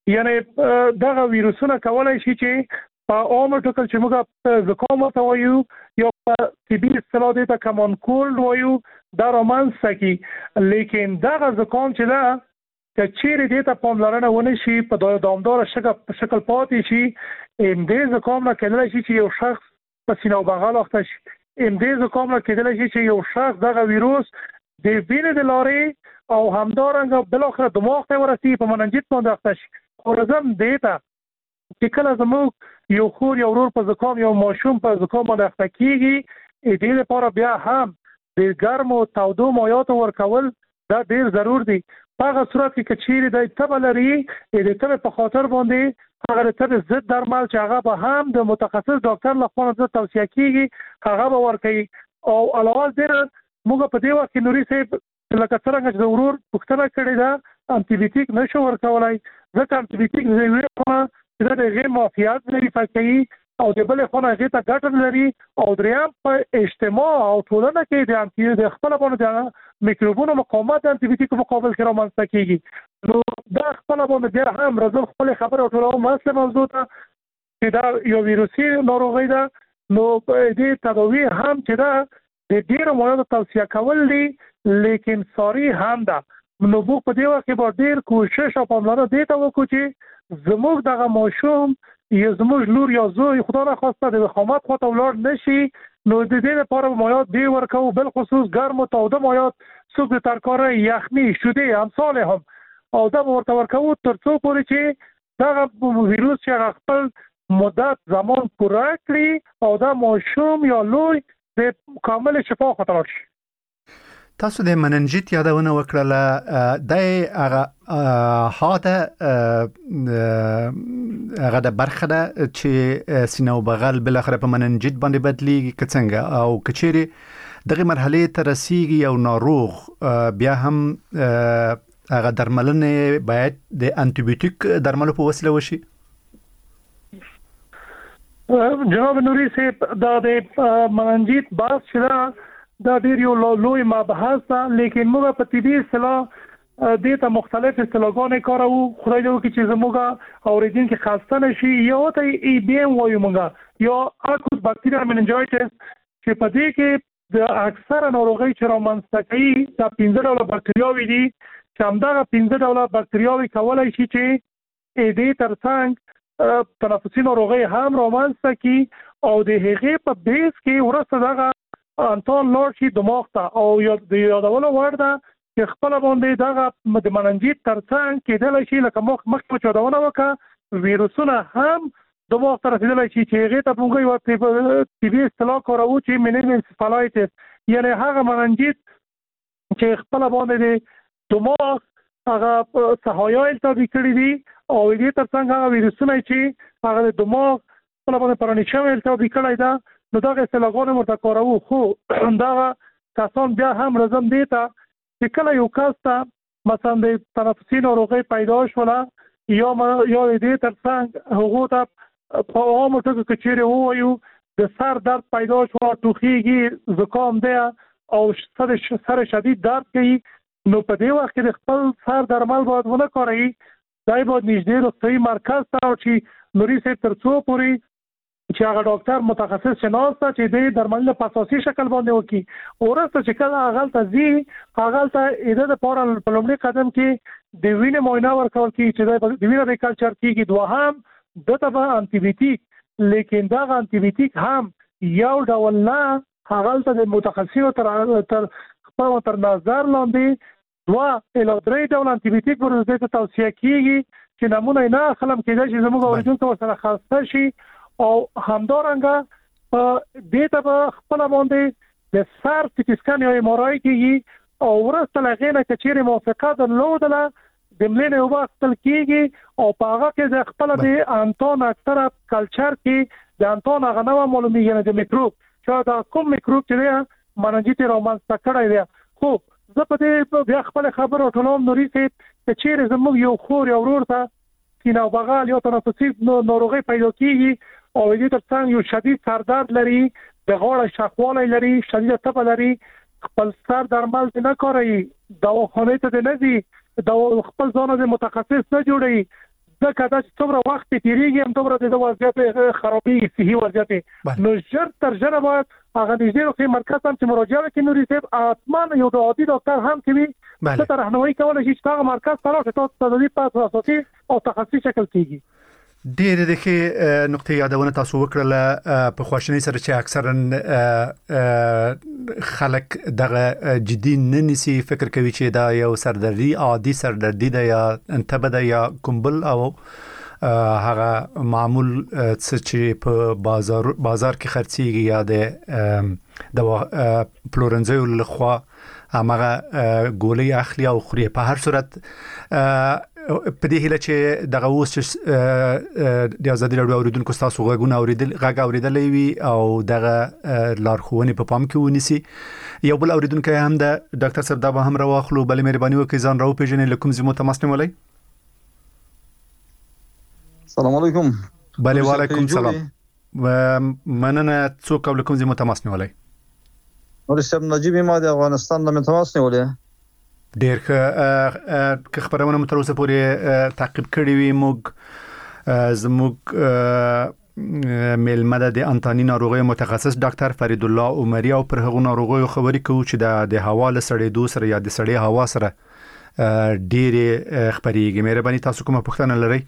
یعنی دغه ویروسونه کولای شي چې په عامه ټکو چې موږ زکام ورته وایو یا په طبي اصطلاح دې ته کمون کولډ وایو دا رامنځته کی لیکن دغه زکام چې ده که چیرې دې ته پاملرنه ونه شي په دوامدار شکل پاتې شي ام دې زکام نه کېدلی شي چې یو شخص په سینه او بغل اخته شي ام دې زکام نه کېدلی شي چې یو شخص دغه ویروس د وینې د لارې او همدارنګه بلاخره دماغ ته ورسي په مننجیت باندې اخته شي خو لازم دې ته چې کله زموږ یو خور یا ورور په زکام یا ماشوم په زکام باندې اخته کېږي دې لپاره بیا هم د ګرمو تودو مایعاتو ورکول دا ډېر ضرور دي په هغه صورت کې که چیرې د تبه لري د تبې په خاطر باندې هغه د تبې ضد درمل چې هغه به هم د متخصص ډاکټر لخوا نه توصیه کېږي هغه به ورکوي او علاوه ډېر موږ په دې وخت کې نوري صاحب لکه څرنګه چې د ورور پوښتنه کړې ده انټي نشو ورکولای ځکه انټي د یوې خوا چې د هغې معافیت لري کوي او د بلې خوا نه هغې ته ګټه لري او درېیم په اجتماع او ټولنه کې د انټي د خپله باندې میکروبونو مقاومت د انټي په مقابل کې رامنځته کېږي نو دا خپله باندې بیا هم راځم خپلې خبرې او ټولوم اصلي موضوع ته چې دا یو ویروسي ناروغي ده نو دې تداوي هم چې ده د ډېرو مایعاتو توصیه کول دي لیکن ساري هم ده نو موږ په دې وخت کې به ډېر کوشش او پاملرنه دې ته وکړو چې زموږ دغه ماشوم یا زموږ لور یا زوی خدا نخواسته د وخامت خواته ولاړ نشي نو د دې لپاره مایعات دې ورکوو بالخصوص ګرم او تاوده مایعات څوک د ترکارۍ یخني شیدې امثال هم او دا به ورته ورکوو تر څو پورې چې دغه ویروس چې هغه خپل مدت زمان پوره کړي او دا ماشوم یا لوی د کامل شفا خواته لاړ شي تاسو د مننجیت یادونه وکړه د هغه هاده هغه د برخه ده چې سینه او بغل بل اخر په مننجیت باندې بدلیږي که څنګه او کچيري دغه مرحله ته رسیږي او ناروغ بیا هم هغه درملنه باید د انټي بیوټیک درملو په وسیله وشي جناب نوري صاحب دا د مننجیت باس شله دا ډیر یو لوی مبحث ده لیکن موږ په طبي اصطلاح دې ته مختلف اصطلاحونه کارو خدای دې وکړي چې زموږ اوریدونکو خاصه نشي یو ته ای بی ام وایو موږ یا اکوت بکټیریال مننجایټس چې په دې کې د اکثره ناروغي چې رامنځته کوي دا پنځه ډوله بکټریاوې دي چې همدغه پنځه ډوله بکټریاوې کولای شي چې دې ترڅنګ تنفسي ناروغي هم رامنځته کوي او د هغې په بیس کې ورسته دغه انتون لوړ شي دماغ ته او د یادولو وړ ده چې خپل باندې دغه د مننجیت ترڅنګ کېدلی شي لکه مخ مخکې چې یادونه وکړه ویروسونه هم دماغ ته رسېدلی شي چې هغې ته موږ یوه طبي اصطلاح کاروو چې مننجایټس یعنې هغه مننجیت چې خپل باندې د دماغ هغه سهایا التهابي کړي دي او دې ترڅنګ هغه ویروسونه چې هغه د دماغ خپل باندې پرانې شوی التهابي کړی ده نو دغه اصطلاحونه ورته کاروو خو دغه کسان بیا هم رزم دی ته چې کله یو کس ته مثلا د تنفسي ناروغۍ پیدا شوله یا یا دې ترڅنګ هغو ته په عامو ټکو کې چیرې ووایو د سر درد پیدا شو ټوخیږي زکام دی او سر سر شدید درد کوي نو په دې وخت کې د خپل سر درمل باید ونه کاروي دا باید نږدې روغتیايي مرکز ته چې نوري صاحب تر څو پورې چې هغه ډاکټر متخصص شناسته چې د درمل په اساسي شکل باندې وکړي ورسته چې کله هغه ته ځي هغه ته اېده د پاره په لومړي قدم کې د وینې معاینه ورکول کیږي چې د وینې د کلچر کیږي دوهم دته به انټي بیوټیک لیکن دا انټي بیوټیک هم یو ډول نه هغه ته د متخصصینو تر تر خپل تر نظر لاندې دوا اله درې ډول انټي بیوټیک ورته ته توصیه کیږي چې نمونه نه خلم کېدای چې زموږ اوریدونکو سره خاصه شي او همدارنګه په دې ته به خپل باندې د سر سټي سکن یا ام آر آی کېږي او ورسته له هغې نه که چیرې موافقه درلودله د مړینې اوبه اخیستل کېږي او په هغه کې د خپله د انتون اکثره کلچر کې د انتون هغه نه معلومېږي یعنې د میکروب چې دا کوم میکروب چې دی مننجیت یې رامنځته کړی دی خو زه په دې بیا خپله خبره ټولوم نوري صاحب که چیرې زموږ یو خور یا ورور ته سینه بغل یا تنفسي ناروغي پیدا کیږي او دې ترڅنګ یو شدید سردرد لري، د غاړه شخوالی لري، شدید تبه لري، خپل سر درمل نه کوي، دواخانه ته نه ځي، د خپل ځان د متخصص نه جوړي، ځکه دا چې څومره وخت تیریږي هم دومره د وضعیت خرابېږي، صحي وضعیت. نو ژر تر ژره باید هغه نږدې روغتیايي مرکز هم چې مراجعه وکړي نوري صاحب، حتما یو عادي ډاکټر هم کوي ته راهنمایي کولی شي چې هغه مرکز ته راشي، تاسو ته د دې په اساسي او تخصصي شکل کېږي. ډېر د ښې نقطې یادونه تاسو وکړله په خواشینۍ سره چې اکثرا خلک دغه جدي نه نیسي، فکر کوي چې دا یو سردردي عادي سردردي ده یا تبه ده یا کوم بل او هغه معمول څه چې په بازار بازار کې خرڅيږي یا د د پلورنځیو لخوا هغه ګولې اخلي او خوري. په هر صورت په دې هیله چې دغه اوس د ازادي راډیو اوریدونکو تاسو غوږونه اوریدل غږ اوریدلې وي او دغه لارښوونې په پام کې ونیسي. یو بل اوریدونکو هم د ډاکټر صاحب دا به هم راوخلو، بلې مهرباني وکړئ ځان راو پیژنې لکم زمو تماس نیولای. السلام علیکم. بله وعلیکم سلام. مننه څوک او لکم زمو تماس نیولای. ورسم نجیب ما د افغانستان د تماس نیولای. ډېر ښه که خبرونه مو تر اوسه پورې تعقیب کړي وي. موږ زموږ میلمه د انتاني ناروغیو متخصص ډاکټر فرید الله عمری او پر هغو ناروغیو خبرې کوو چې د هوا له سړېدو سره یا د سړې هوا سره ډېرې خپرېږي. مهرباني تاسو کومه پوښتنه لرئ؟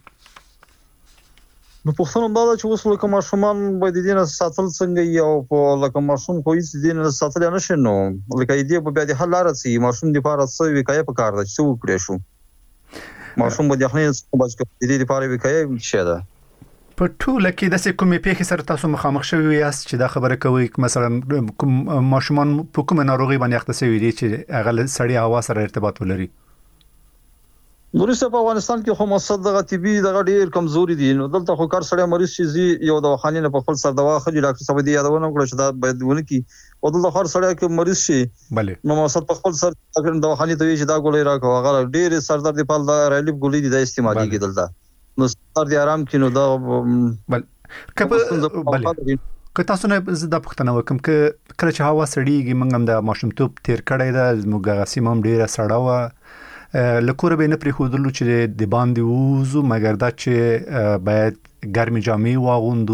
نو پوښتنه دا ده چې اوس لکه ماشومان باید د دې نه ساتل څنګه یو په لکه ماشوم خو هیڅ د دې نه ساتل نه شي، نو لکه دې په بیا د حل لاره سي ماشوم د لپاره څه وکایه په کار ده چې څه وکړي شو ماشوم باید خپل څه بچ کړي د دې لپاره وکایه شه ده. په ټوله کې د څه کومې پیښې سره تاسو مخامخ شوي یاست چې دا خبره کوي مثلا کوم ماشومان په کومه ناروغي باندې اخته شوي دي چې هغه سړی هوا سره ارتباط ولري؟ ورسته په افغانستان کې خو مصد دغه طبي دغه ډیر کمزوري دي، نو دلته خو کار سړی مریض شي زی یو دواخانې نه په خپل سر دوا خوري. ډاکټر صاحب دې یادونه وکړه چې دا باید ونه کی او دلته خار سړی کې مریض شي بله نو مصد په خپل سر دواخانې ته چې دا ګولې راکو هغه ډیر سردرد په حال دا ریلیف ګولې دي د استعمالي کې دلته نو سر دې آرام کینو دا بل کله بله که تاسو نه زده پښتنه وکم که کله چې هوا سړیږي موږ هم د ماشومتوب تیر کړی ده، موږ غسیم هم ډیره سړه وه لکوره به نه پریښودلو چې د باندې ووزو، مګر دا چې باید ګرمې جامې واغوندو،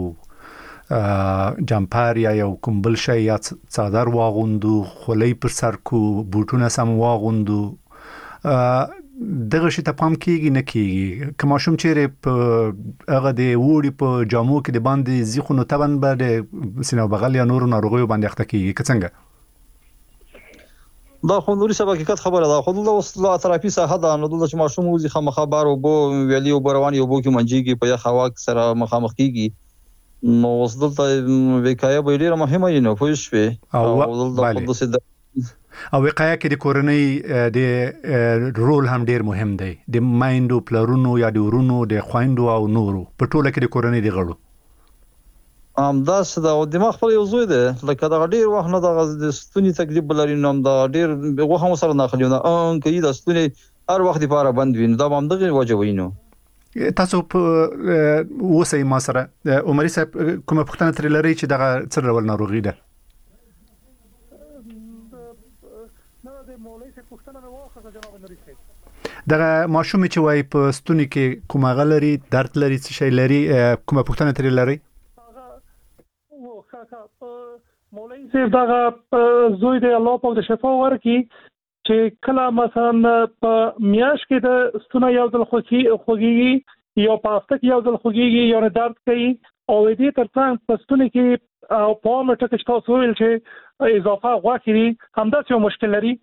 یو جمپر یا یو کوم بل شی یا څادر واغوندو، خولۍ پر سر کو، بوټونه سم واغوندو. دغه شی ته پام کیږي نه کیږي؟ که ماشوم چیرې په هغه د وړي په جامو کې د باندې ځي خو نو طبعا به د سینه بغل یا نورو ناروغیو باندې اخته کیږي که څنګه؟ دا خو نوري سبا حقیقت خبره ده، خو د وسله تراپی ساحه ده، نو د ماشوم وزي خامخا بار او بو ویلي او بروان یو بو کې منجيږي په یخ هوا سره مخامخ کیږي، نو وسله وکایه به ډیره مهمه نه پوه شوي او د او وقایه کې د کورنۍ د رول هم ډیر مهم دی، د مایندو پلرونو یا د ورونو د خويندو او نورو په ټوله کې د کورنۍ د غړو ام دا څه دا دماغ خپل یو زوی دی لکه دا ډیر وخت نه د ستوني تکلیف لري، نو دا ډیر وغه هم سره ناخلی نه ان کې د ستوني هر وخت لپاره بند وین دا هم دغه وجه وینو. تاسو په وسه ما سره عمري صاحب کومه پښتنه تر لري چې دغه څه ډول ناروغي ده؟ دغه ماشوم چې وای په ستوني کې کومه غلري درد لري څه شي لري کومه پښتنه تر لري؟ مولوی صاحب دغه زوی دی الله پاک د شفا ورکړي چې کله مثلا په میاش کې د ستونه یو ځل خوږیږي یا په هفته کې یو ځل خوږیږي یا درد کوي او دې ترڅنګ په ستونه کې او په مټه کې تاسو ویل چې اضافه غوښتي دي همداسې یو مشکل لري.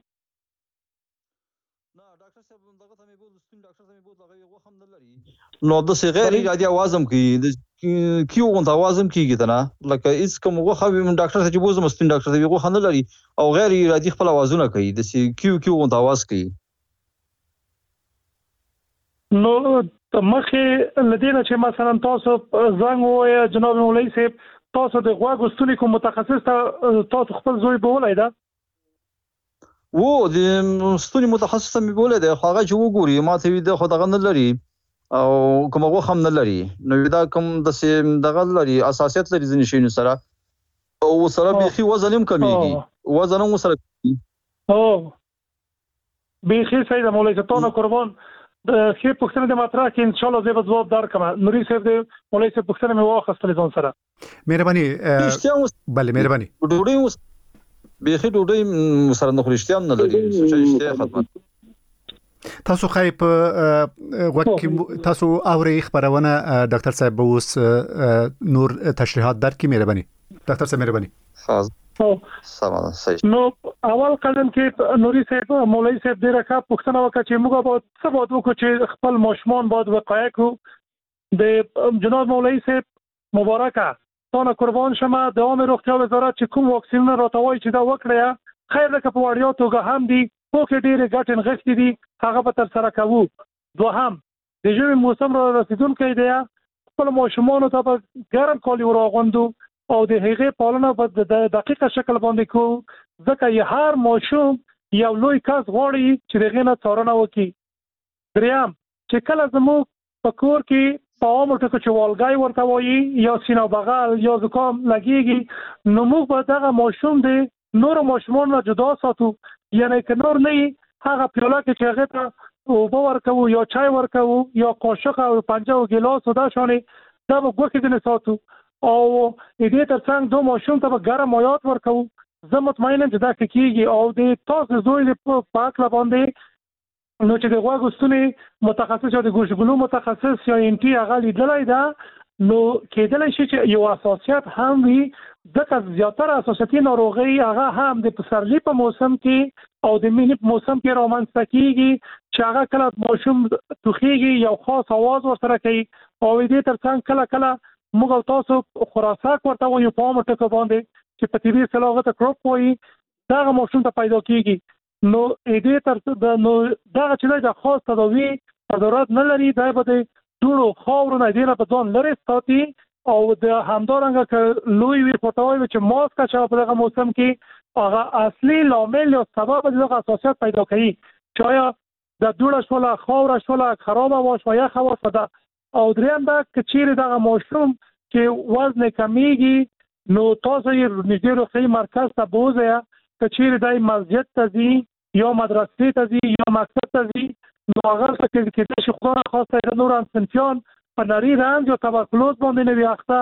نه ډاکټر صاحب دغه ته مې بول ستون ډاکټر ته مې بول هغه یو غوښم نه لري، نو د څه غیر عادي आवाज هم کوي کیو غونډه आवाज هم کیږي ته نه لکه هیڅ کوم غوخه ډاکټر ته چې بوزم ستون ډاکټر ته غوخه نه لري او غیر عادي خپل आवाजونه کوي د کیو کیو غونډه आवाज کوي. نو مخه لدينا چې مثلا تاسو زنګ وای جناب مولوی صاحب تاسو د غوږ ستوني کوم متخصص ته تاسو خپل زوی بولای دا وو د ستوني متخصص مې بولای دا هغه چې وګوري ما ته وی د خدغه نه لري او کوم وخت هم نه لري نو دا کوم د سیم دغه لري اساسیت لري ځنې شي نو سره او سره بيخي وزن هم کمیږي وزن هم سره او بيخي سيد مولاي ستونه قربان د خې پښتنه د ماترا کې ان شاء الله زه به ځواب درکم نوري صاحب د مولاي صاحب پښتنه مې واخستل ځون سره مهرباني بله مهرباني ډوډۍ بيخي ډوډۍ سره نه خورشتيام نه لري چې اشته خدمت تاسو خای په وکه تاسو اوري خبرونه ډاکټر صاحب اوس نور تشریحات درکې مهرباني ډاکټر صاحب مهرباني خاص سمه صحیح نو اول قدم کې نوري صاحب مولوي صاحب ډیره ښه پوښتنه وکړه چې موږ به څه باید وکړو چې خپل ماشومان باید وقایع کړو د جناب مولوي صاحب مبارکه تاسو قربان شمه د عامه روغتیا وزارت چې کوم واکسینونه راټوي چې دا وکړیا خیر لکه په وړیا توګه هم دي خو کې ډیره ګټه نغښتې دي هغه به تر سره کوو دوهم د ژمي موسم را رسیدونکو دی خپل ماشومان ته په ګرم کالي وراغوندو او د هغې پالنه په دقیقه شکل باندې کو ځکه یې هر ماشوم یو لوی کس غواړي چې دغه نه څارنه وکړي دریم چې کله زموږ په کور کې په عامه ټکو چې والګای ورته وایي یا سینه بغل یا زکام لګیږي نو موږ به دغه ماشوم د نور ماشومان نه جدا ساتو یعنی که نور نه هغه پیاله کې چې هغه ته اوبه ورکوو یا چای ورکوو یا قاشق او پنجه او ګیلاس او دا شانې دا به ګوښې ځینې ساتو او دې ترڅنګ دو ماشوم ته به ګرم مایات ورکوو زه مطمئنم چې دا کېږي او د تاسو زوی په پاک باندې نو چې د غوږ ستوني متخصص یا د ګوشګلو متخصص یا انټي هغه لیدلای دا نو کېدلی شي چې یو اساسیت هم وي ځکه زیاتره اساسیتي ناروغي هغه هم د پسرلي په موسم کې او د مني په موسم کې رامنځته کېږي چې هغه کله ماشوم توخیږي یو خاص आवाज ورسره کوي او دې ترڅنګ کله کله موږ او تاسو خراسک ورته وایو په عامه ټکو باندې چې په طبي صلاحیت کروپ وایي دا ماشوم ته پیدا کیږي نو دې تر د نو دا چې د خاص تداوی ضرورت نه لري دا به د ټولو خاورو نه دی په ځان لري ساتي او د همدارنګه ک لوی وی پټوي چې ماسک چې په دغه موسم کې هغه اصلي لامل او سبب دغه اساسیت پیدا کوي چې د دوړه شوله خاور شوله خراب واش یا خواص ده او دریم دا کچیر دغه ماشوم چې وزن کمیږي نو تاسو یې نږدې روغتیايي مرکز ته بوځئ کچیر دای مسجد ته ځي یا مدرسې ته ځي یا مکتب ته ځي نو هغه څه کې چې خو خاصه د نور انسانتيان په نری رنګ او تبرکلوز باندې نه ویاخته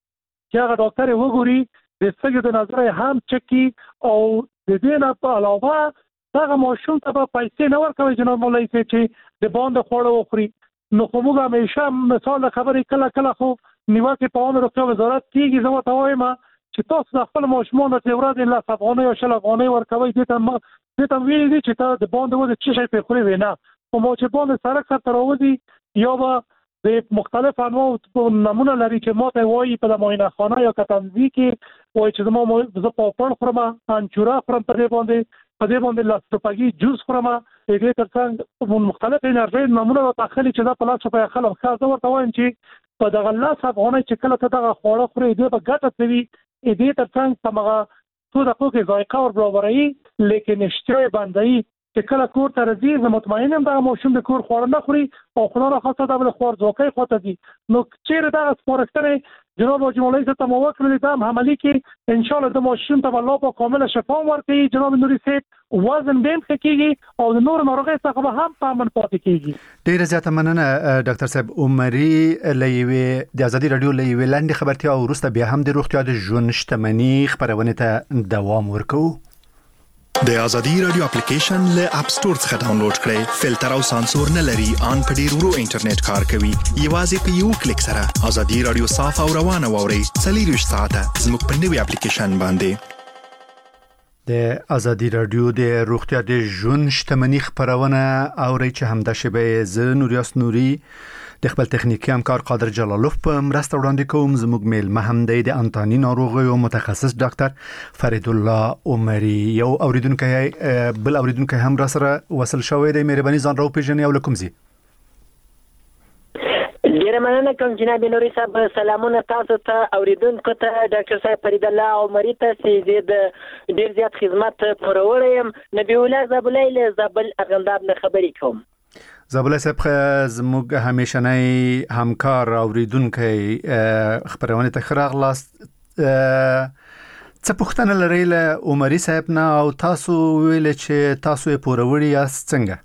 چې هغه ډاکټر وګوري د سګو د نظر هم چکی او د دې نه په علاوه هغه ماشوم ته په پیسې نه ورکوي جناب مولوي چې د باندې خوړو وخوري نو خو موږ همیشه مثال خبرې کله کله خو نیوکه په عامه روغتیا وزارت کېږي زه ورته وایم چې تاسو د خپل ماشومان ته ورځ له افغانۍ او شل افغانۍ ورکوي دې ته دې ته ویلي دي چې ته د باندې وځي چې شي په خوري وینا او مو چې باندې سره سره راوځي یا به د مختلف انواع نمونه لري چې ماته وایي په معاینه خانه یا کتنځي کې وایي چې زما زه په پړ خورم انچورا خورم په دې باندې په دې باندې لاستوپاګي جوس خورم دې ترڅنګ مختلف انرژي نمونه داخلي چې دا په لاس په خلک خاصه ورته وایم چې په دغه لاس افغانۍ چې کله ته دغه خوړه خوري دې په ګټه کوي دې ترڅنګ تمغه تو د کوکې ذایقه ور برابري لیکن اشتراي باندې چې کله کور ته راځي زه مطمئنم دا ماشوم د کور خوړ نه خوري او خلانو خاصه د بل خور ځوکي خواته دي نو چیرې دا سپورښتنه جناب مولوي ته مو وکړل دا عملي کې ان شاء الله د ماشوم ته الله په کامله شفا ورکړي جناب نوري صاحب وزن بیم کېږي او د نور ناروغي څخه به هم پامن پاتې کېږي ډیر زیاته مننه ډاکټر صاحب عمري لېوي د ازادي رادیو لېوي لاندې خبرتیا او ورسته بیا هم د روغتیا د ژوند شتمنۍ خبرونه ته دوام ورکو د ازادي رادیو اپلیکیشن له اپ ستور څخه ډاونلوډ کړئ فلټر او سانسور نه لري ان په ډیر ورو انټرنیټ کار کوي یوازې په یو کلیک سره ازادي رادیو صاف او روانه ووري څلور ساعته زموږ په نوي اپلیکیشن باندې د ازادي رادیو د روغتیا د ژوند شتمنۍ خبرونه اوري چې همدا شبه ز نوریاس نوري د خپل تخنیکی همکار قادر جلالوف په مرسته وړاندې کوم زموږ میل مهمدی د انتانی ناروغي او متخصص ډاکټر فرید الله عمري یو اوریدونکو بل اوریدونکو هم را سره وصل شوی دی مهرباني ځان راو پیژنې او لکم زی ډیره مننه کوم جناب نوري صاحب سلامونه تاسو ته اوریدونکو ته ډاکټر صاحب فرید الله عمري ته چې د ډیر زیات خدمت پرورم نبی الله زبلیل زبل ارغنداب نه خبرې کوم زابله صاحب زموږ همیشنی همکار اوریدونکي خبرونه ته خراغلاست څه پوښتنه لري له عمري صاحب نه او تاسو ویل چې تاسو یې پوروړی یاست څنګه؟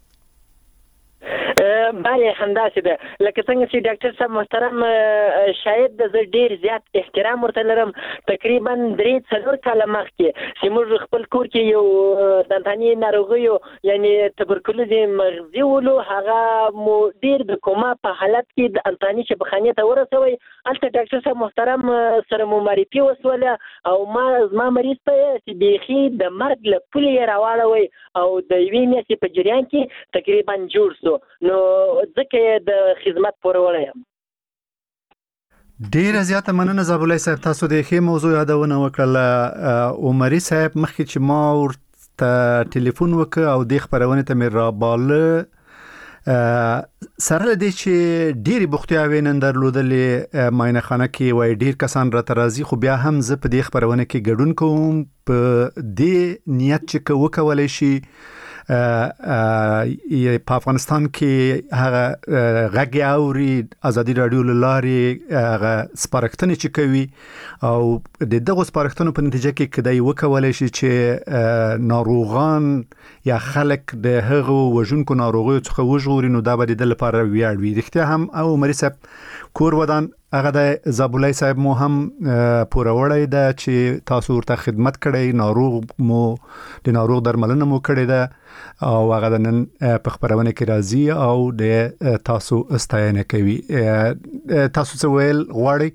بله همداسې ده لکه څنګه چې ډاکټر صاحب محترم شاید د زه ډېر زیات احترام ورته لرم. تقریبا درې څلور کاله مخکې چې موږ خپل کور کې یو دنداني ناروغیو یعنی تبرکلوز مغزي ولو هغه مو ډېر د کوما په حالت کې د انتاني شفاخانې ته ورسوي. هلته ډاکټر صاحب محترم سره مو معرفي وسوله او ما زما مریض ته چې بیخي د مرګ له پولې یې راواړوئ او د یوې میاشتې په جریان کې تقریبا جوړ سو. نو ځکه د خدمت پوروړی یم. ډیره زیاته مننه زابله صاحب، تاسو د ښې موضوع یادونه وکړه. عمري صاحب مخکې چې ما ورته ټلیفون وکړ او د خبرونه ته مې راباله سره لدې چې ډېری بوختیاوې نن درلودلې ماینه خانه کې وای ډېر کسان را ترازی، خو بیا هم زه په دې خبرونه کې ګډون کوم په دې نیت چې وکولای شي په افغانستان کې هغه غږ اوري ازادي رادیو لاري هغه سپارښتنې چې کوي او د دغه سپارښتنو په نتیجه کې کدی وکولای شي چې ناروغان یا خلک د هغه وژونکو ناروغیو څخه وژغوري، نو دا به د لپاره ویاړ وي. رښتیا هم او عمري صاحب کور ودان هغه د زابله صاحب مو هم پوروړی ده چې تاسو ورته خدمت کړی، ناروغ مو د ناروغ درملنه مو کړی ده او هغه د نن په خبرونه کې راځي او د تاسو استاینه کوي. تاسو څه ویل غواړئ؟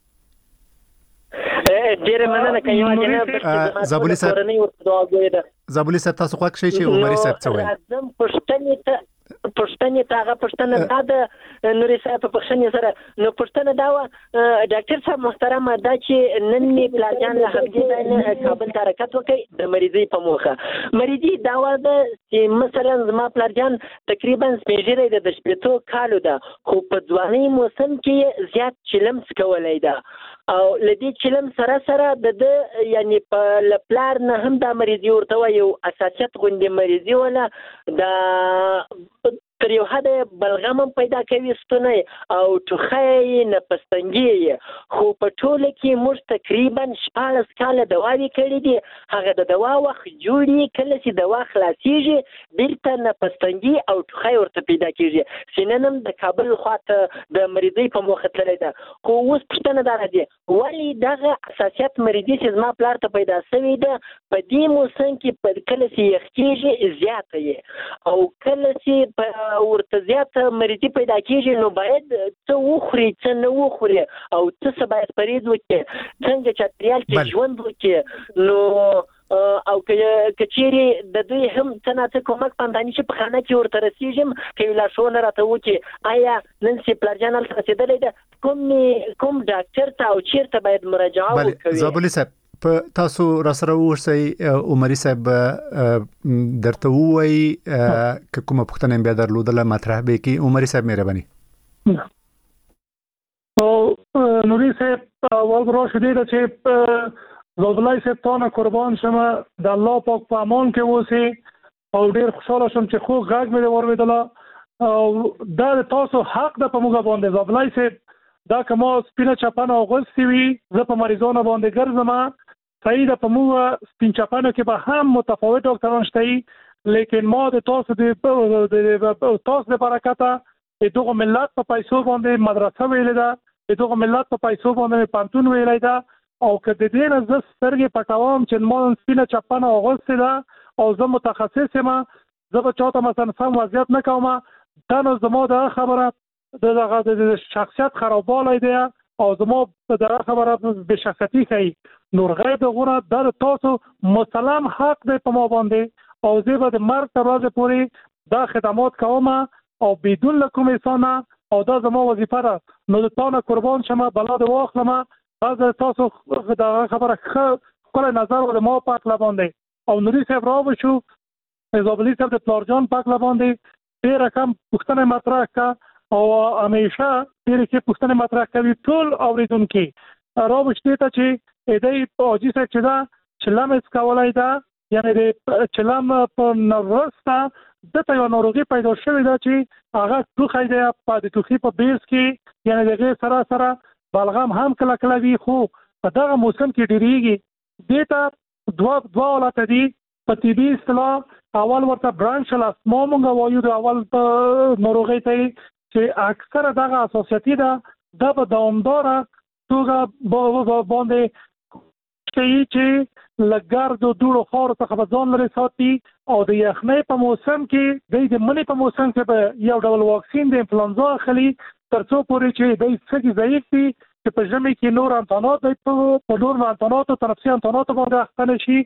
ډیره مننه کوم جناب زابله صاحب. زابله صاحب تاسو خو ښه چې عمري صاحب څه ویل؟ زم پښتنې ته پښتنې ته هغه پښتنه دا د نوري صاحب په پښتنې سره نو پښتنه دا و ډاکټر صاحب محترم دا چې نن می پلاجان له همدې نه کابل ته حرکت وکړي د مریضي په موخه. مریضي دا و چې مثلا زما پلاجان تقریبا سپېژره د شپږ کالو ده، خو په ځواني موسم کې زیات چلم سکولای ده او لدی چلم سره سره د یعنی په لپلار نه هم دا مریضي ورته یو اساسیت غوندي مریضي ولا دا تر یو حد بلغم پیدا کوي ستونه او ټوخی نه پستنګي، خو په ټوله کې موږ تقریبا شپږ کاله دواوی کړې دي. هغه د دوا وخت جوړي کله چې دوا خلاصيږي بیرته نه پستنګي او ټوخی ورته پیدا کیږي. سیننم د کابل خواته د مریضي په موخه تللی ده، خو اوس پښتنه دار دي ولی دغه اساسیت مریضي چې زما پلار ته پیدا شوی ده په دې موسم کې په کله چې یختيږي زیاته او کله چې ورته زیات مریضي پیدا کیږي نو باید څه وخوري څه نه وخوري او څه باید پرېز وکړي، څنګه چاپیریال کې ژوند وکړي. نو او کچېری د دوی هم څنګه څه کومک پاندانی چې په خانه کې ورته رسیږم کې لا شونه راته وکړي آیا نن سي پلارجان تر رسیدلې ده کوم کوم ډاکټر ته او چیرته باید مراجعه وکړي. زابله صاحب په تاسو را سره ورسئ عمري صاحب درته وایي که کومه پوښتنه بیا درلودله مطرح به کې. عمري صاحب مهرباني. او نوري صاحب اول برو شدې ده چې زابله صاحب تانه قربان شمه د الله پاک په امان کې اوسئ او ډېر خوشاله شم چې خو غږ مې واورېدله او دا د تاسو حق ده په موږ باندې. زابله صاحب دا که ما سپینه چپنه اغوستې وي زه په مریضانو باندې ګرځم، صحیح ده په موږ سپین چپنو کې به هم متفاوت ډاکټران شته، لیکن ما د تاسو د تاسو د برکته دغه ملت په پیسو باندې مدرسه ویلې ده، دغه ملت په پیسو باندې پانتون ویلې ده او که د دې نه زه سترګې پټوم چې ما سپینه چپنه اغوستې ده او زه متخصص یم، زه به چاته مثلا سم وضعیت نه کوم، دا نو زما دغه خبره دغه د شخصیت خرابوالی دی او زما دغه خبره به شخصیتي ښیي. نور غیر دغه دا د تاسو مسلم حق دی په ما باندې او زه به د مرګ تر ورځې پورې دا خدمات کوم او بدون له کوم احسانه او دا زما وظیفه ده. نو د تانه قربان شمه بلا د واخلم از تاسو دغه خبره ښکلی نظر و د ما په هکله باندې او نوري صاحب راوشو زابله صاحب د پلارجان په هکله باندې ډېره کم پوښتنه مطرح کړه او همیشه ډېرې ښې پوښتنې مطرح کوي. ټول اورېدونکي راوش دې ته چې دی حاجي صاحب چې ده چلم یې څکولی ده، یعنې د چلم په نه وروسته دته یو ناروغي پیدا شوې ده چې هغه ټوخی دی په د ټوخي په بیس کې یعنی دغه سره سره بلغم هم کله کله وي خو په دغه موسم کې ډیریږي دته دوا دوا ولاته دي په طبي اصطلاح اول ورته برانشل اسما مونږ وایو د اول په ناروغي ته چې اکثره دغه اساسیتي ده د په دوامداره توګه باندې چې لګار د دوړو خور څخه په ځان لري ساتي او د یخنۍ په موسم کې د منی په موسم کې به یو ډول واکسین د انفلونزا اخلي ترڅو پورې چې د سږي ضعیف وي چې په ژمي کې نور انتانات په نور انتانات او تنفسي انتانات باندې اخته شي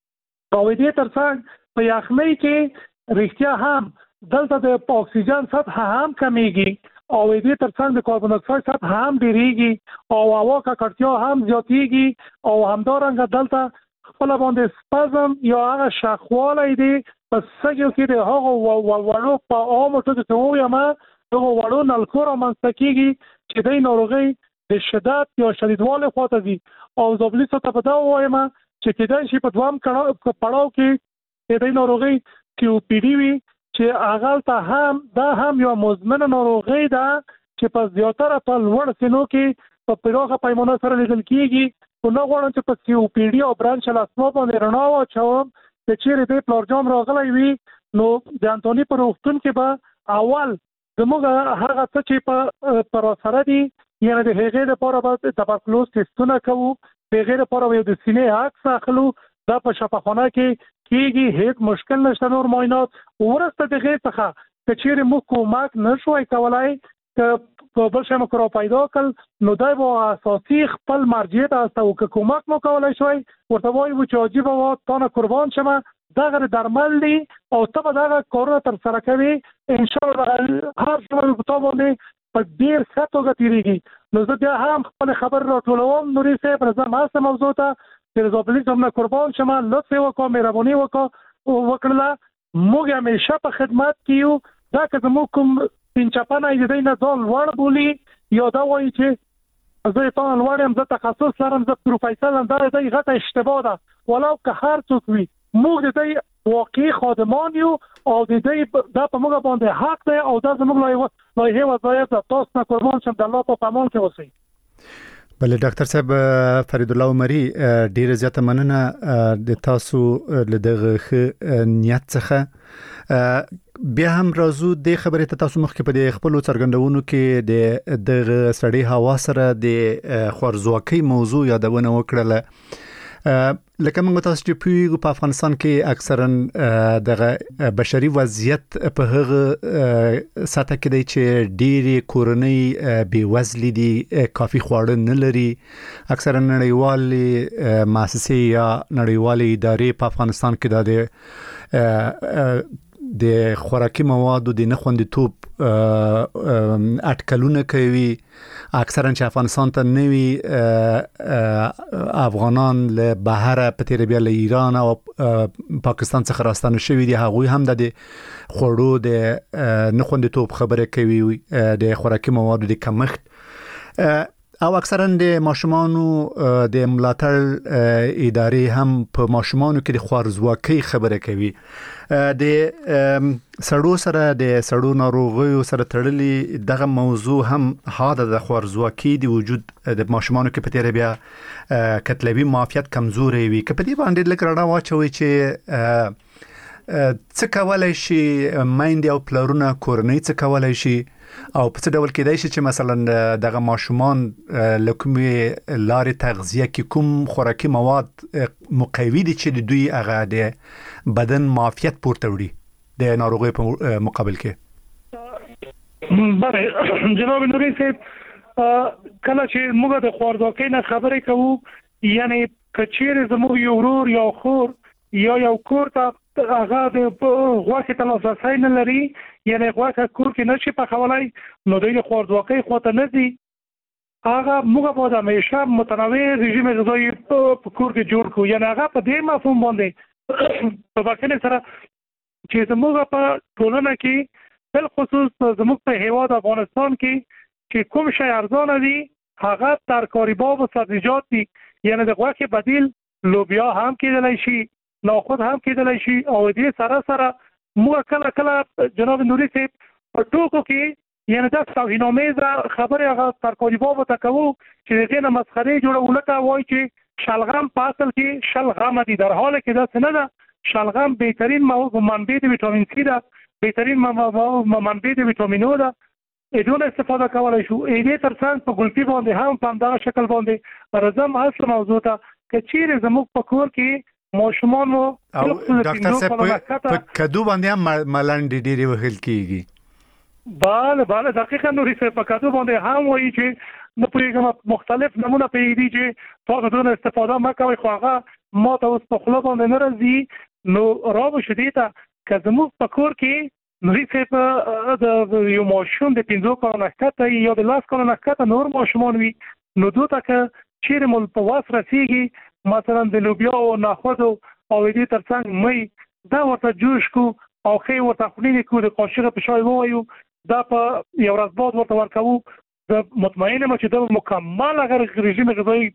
او دې ترڅنګ په یخنۍ کې رښتیا هم دلته د اکسیجن سطح هم کمیږي او دې ترڅنګ د کاربن ډای اکساید سطح هم ډیریږي او هوا ککړتیا هم زیاتیږي او همدارنګه دلته خپل باندې سپازم یا هغه شخوالی دی په سږو کې د هغه وړو په عامو ټکو کې وایم هغه وړو نلکو رامنځته کیږي چې د ناروغۍ د شدت یا شدیدوالي خواته ځي او زابلی څه په دا وایم چې کېدای شي په دوام پړاو کې د ناروغۍ کیو پی ډي وي چې هغه ته هم دا هم یو مزمنه ناروغي ده چې په زیاتره په لوړ سنو کې په پراخه پیمانه سره لیدل کیږي خو نه غواړم چې په سی او پی ډي او برانشل اسما باندې رڼا واچوم چې چیرې د پلارجام راغلی وي نو د انټوني په روغتون کې به اول زموږ هغه څه چې په پر سره دي یعنی د هغې لپاره به تبرکلوز ټسټونه کوو د هغې لپاره یو د سینې عکس اخلو دا په شفاخانه کې کېږي هیڅ مشکل نشته نور معاینات ورسته د هغې څخه که چیرې موږ کومک نه شوی کولی که په بل شی مو پیدا کړل نو دی به اساسي خپل مرجع ته استوو که کومک مو کولی شوی ورته وایو چې عجیبه وه تا نه قربان شمه دغه درمل دي او ته به دغه کارونه ترسره کوې انشاءالله هر څه به په تا باندې په ډېر ښه توګه تېرېږي نو زه بیا هم خپل خبرې راټولوم نوري صاحب زه هڅه موضوع ته چې د زابلي صاحب نه قربان شمه لطف یې وکړه مهرباني وکړه وکړله موږ همیشه په خدمت کې یو دا که زموږ کوم پنچپنه یې د دی نه ځان لوړ بولي یا دا وایي چې زه یې تا نه لوړ یم زه تخصص لرم زه پروفیسر یم دا د دی غټه اشتباه ده ولو که هر څوک وي موږ د دی واقعي خادمان یو او د دی دا په موږ باندې حق دی او دا زموږ لایحې وظایف ده تاسو نه قربان شم د الله په امان کې اوسئ. بله ډاکټر صاحب فرید الله عمري ډیره زیاته مننه د تاسو له دغه ښه نیت څخه بیا هم راځو د خبرې ته تاسو مخکې په د خپلو څرګندونو کې د دغه سړې هوا سره د خوارځواکۍ موضوع یادونه وکړله لکه موږ تاسو چې پوهیږو په افغانستان کې اکثرا دغه بشري وضعیت په هغه سطح کې دی چې ډېرې کورنۍ بېوزلې دي کافي خواړه نه لري اکثرا نړیوالې مؤسسې یا نړیوالې ادارې په افغانستان کې دا د خوراکي موادو د نه خوندیتوب اټکلونه کوي اکثرا چې افغانستان ته نوي افغانان له بهر په تیر بیا له ایران او پاکستان څخه راستانه شوي دي هغوی هم د خوړو د نه خوندیتوب خبره کوي د خوراکي موادو د کمښت او اکثرا د ماشومانو د ملاتړ ادارې هم په ماشومانو کې د خوارځواکۍ خبره کوي د سړو سره د سړو ناروغیو سره تړلي دغه موضوع هم حاده د خوارځواکۍ د وجود د ماشومانو کې په تیر بیا کتلوي معافیت کمزوري وي که په دې باندې لږ رڼا واچوي چې څه کولای شي میندې او پلرونه کورنۍ څه کولای شي او په څه ډول کېدای شي چې مثلا دغه ماشومان له کومې لارې تغذیه کې کوم خوراکي مواد مقوي دي چې د دوی هغه د بدن معافیت پورته وړي د ناروغۍ په مقابل کې. بله جناب نوري صاحب کله چې موږ د خوارځواکۍ نه خبرې کوو یعنی که چیرې زموږ یو ورور یا خور یا یو کور ته هغه د غوښې ته لاسرسی نه لري یعنی غوښه کور کې نشي پخولی نو دوی د خوارځواکۍ خواته نه ځي هغه موږ باید همیشه متنوع رژیم غذایي په کور کې جوړ کړو یعنی هغه په دې مفهوم باندې په بخښنې سره چې زموږ په ټولنه کې بالخصوص زموږ په هیواد افغانستان کې چې کوم شی ارزانه دي هغه ترکاري باب و سبزیجات دي یعنی د غوښې بدیل لوبیا هم کېدلی شي ناخود هم کېدلی شي او دې سره سره موږ کله کله جناب نوري صاحب په ټوکو کې یعنی دا توهین‌آمیزه خبره هغه ترکاری‌باب ته کوو چې دغه نه مسخره جوړول لکه وایي چې شلغم په اصل کې شلغم دي، در حالی کې دا څه نه ده. شلغم بهترین منبع د ویټامین سی ده، بهترین منبع د ویټامینو ده، ایدونه استفاده کولای شو. ایدې ترڅنګ په ګلپي باندې هم په همدغه شکل باندې رزم اصل موضوع ته که چیرې زموږ په کور کې ماشومان مو او ډاکټر صاحب په کدو باندې هم ملنډې ډېرې وهل کېږي. بله بله دقیقا نوري صاحب په کدو باندې هم وایي چې نه پوهېږم مختلف نمونه پرېږدي چې تاسو دونه استفاده مه کوئ، خو هغه ما ته اوس په خوله باندې نه راځي. نو رابو شدې ته که زموږ په کور کې نوري صاحب د یو ماشوم د پنځو کالو نه ښکته یا د لس کالو نه ښکته نور ماشومان وي، نو دو ته که چیرې مو په وس رسېږي مثلا د لوبیا او نخودو او دې ترڅنګ مۍ دا ورته جوش کو او ښې ورته خولینې کو، د قاشقه په شای ووایو، دا په یو ورځ بعد ورته ورکوو. زه مطمئن یم چې دا مکمل هغه رژیم غذایي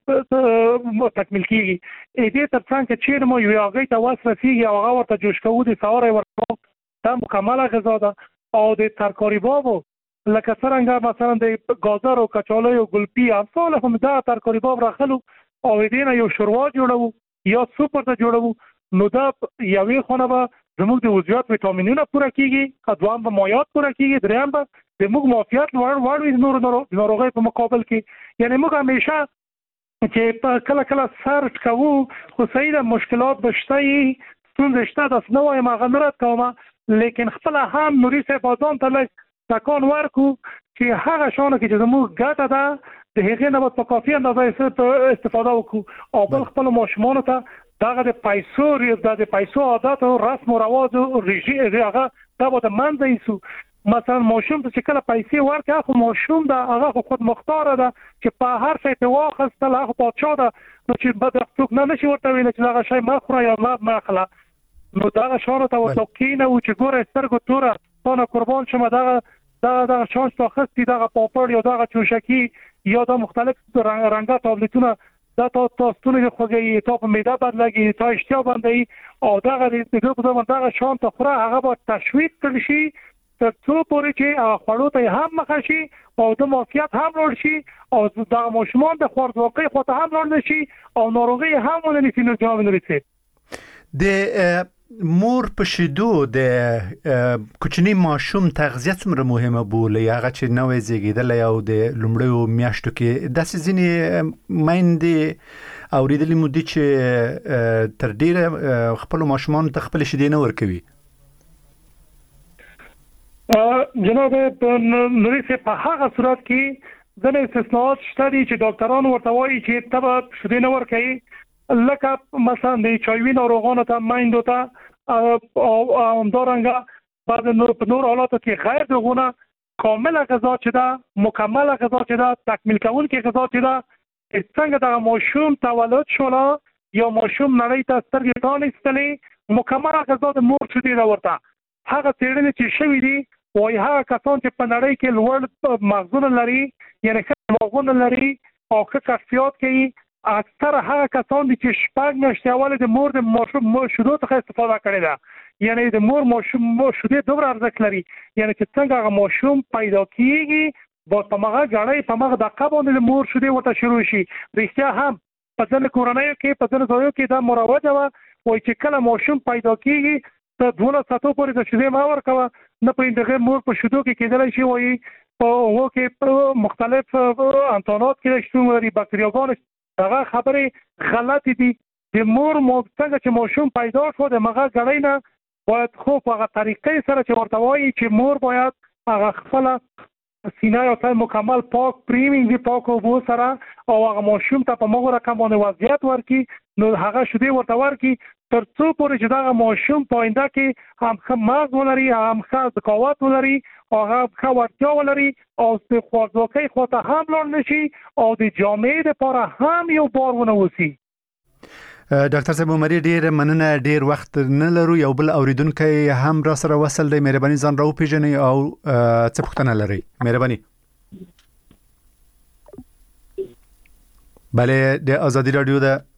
تکمیل کېږي. دې ترڅنګ که چیرې مو یو هغې ته وس رسېږي او هغه ورته جوش کوو د سهار یې ورکوو، دا مکمله غذا ده. او د ترکاری‌بابو لکه څرنګه مثلا د ګازر او کچالو او ګلپي امثال هم دا ترکاری‌باب راخلو او دې نه یو شوروا جوړوو یا سوپ ورته جوړوو، نو دا یوې خونه به زموږ د عضویات ویټامینونه پوره کېږي، دوام به مایات پوره کېږي، دریم به د موږ معافیت لوړ وړ وي نورو ناروغیو په مقابل کې. یعنی موږ همیشه چې په کله کله سرچ کوو خو صحیح ده مشکلات به شته وي، ستونزې شته، داسې نه وایم هغه نه رد کومه، لیکن خپله هم نوري صاحب ځان ته لږ تکان ورکړو چې هغه شیانو کې چې زموږ ګټه ده د هغې نه باید په کافي اندازه استفاده وکړو. او بل خپلو ماشومانو ته دغه د پیسو د پیسو عادت او رسم او رواج او رژیم هغه دا به د منځه ایسو. مثلا ماشوم ته چې کله پیسې ورکړي خو ماشوم ده هغه خو خود مختاره ده چې په هر شی ته واخیستل هغه پادشاه ده، نو چې بد څوک نه نشي ورته ویلی چې دغه شی مه خوره یا مه اخله. نو دغه شیانو ته ورته کښېنوو چې ګوره سترګو توره تا نه قربان شمه، دغه دغه دغه شیان چې تا اخیستي دغه پاپړ یا دغه چوشکي یا دا مختلف رنګه تابلیتونه دا تا تا ستونی خوږی، تا په معده بد لګي، تا اشتها بندوي او دغه د دې په ځای دغه شان ته خوره هغه به تشویق کړل شي تر څو پورې چې هغه خوړو ته هم مخه شي او د معافیت هم لوړ شي او دغه ماشومان د خوارځواکۍ خوا ته هم لاړ نه شي او ناروغۍ هم ونه نیسي. نو جناب نوري صاحب د مور په شیدو د کوچنی ماشوم تغذیه څومره مهمه بوله، هغه چې نوې زیږیدلې او د لومړیو میاشتو کې داسې ځینې میندې اورېدلې مو دي چې تر ډیره خپلو ماشومانو ته خپلې شیدې نه ورکوي. جناب نوري صاحب په هغه صورت کې ځینې استثناءات شته دي چې ډاکټران ورته وایي چې ته به شیدې نه ورکوي، لکه مثلا د چایوي ناروغانو ته میندو ته او همدارنګه بعد نور په نور حالاتو کې غیر دغونه کامله غذا چې ده مکمله غذا چې ده تکمیل کوونکې غذا چې ده څنګه دغه ماشوم تولد شوله یا ماشوم نړۍ ته سترګې پرانیستلې مکمله غذا د مور شیدې ده. ورته هغه څېړنې چې شوي دي وایي هغه کسان چې په نړۍ کې لوړ مغزونه لري یعنی ښه مغزونه لري او ښه کشفیات کوي، اکثر هغه کسان دي چې شپږ میاشتې اول د مور د ماشوم شیدو څخه استفاده کړې ده، یعنی د مور ماشوم شیدې دومره ارزښت لري، یعنی چې څنګه هغه ماشوم پیدا کیږي باید په هغه غړۍ په هغه دقیقه باندې د مور شیدې ورته شروع شي. رښتیا هم په ځینې کورنیو کې په ځینې ځایو کې دا مروجه وه، وایي چې کله ماشوم پیدا کیږي ته دولس ساعتو پورې د شیدې مه ورکوه، نه په دغه مور په شیدو کې کېدلی شي وایي په هغو کې مختلف انتانات کېدای شتون لري، بکتریاګانې هغه خبرې غلطې دي. د مور څنګه چې ماشوم پیدا شو د هغه غړۍ نه باید خو په هغه طریقې سره چې ورته وایي چې مور باید هغه خپله سینه یا ته مکمل پاک پریمینګ پاک اوبو سره او هغه ماشوم ته په مغه رقم باندې وضعیت ورکړي، نو هغه شیدې ورته ورکړي تر څو پورې چې دغه ماشوم په آینده کې هم ښه مغز ولري، هم ښه ذکاوت ولري او هغه ښه وړتیا ولري او د خوارځواکۍ خوا ته هم لاړ نه شي او د جامعې دپاره هم یو بار ونه اوسي. ډاکټر صاحب عمري ډیر مننه، ډیر وخت نه لرو، یو بل اوریدونکو هم را سره وصل دی، مهرباني ځان راو پیژنئ او څه پوښتنه لرئ؟ مهرباني. بله د آزادی رادیو د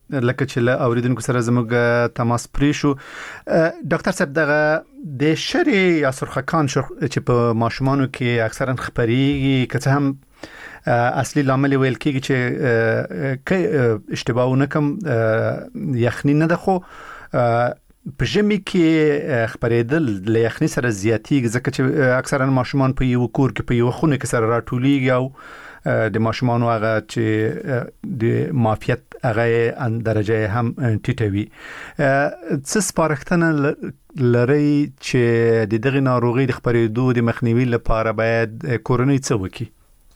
لکه چې له اوریدونکو سره زموږ تماس پرې شو. ډاکټر صاحب دغه د شری یا سرخکان چې په ماشومانو کې اکثرا خبريږي که څه هم اصلي لامل ویل کېږي چې اشتباه ونکم یخني نه ده، خو په ژمي کې خبرېدل له یخني سره زیاتېږي ځکه چې اکثرا ماشومان په یو کور کې په یو خونه کې سره راټولېږي او د ماشومان هغه چې د معافیت هغه درجه هم ټیټوي. څه سپارښتنه لري چې د دغه ناروغي د خبرېدو د مخنیوي لپاره باید کورنۍ څه وکړي؟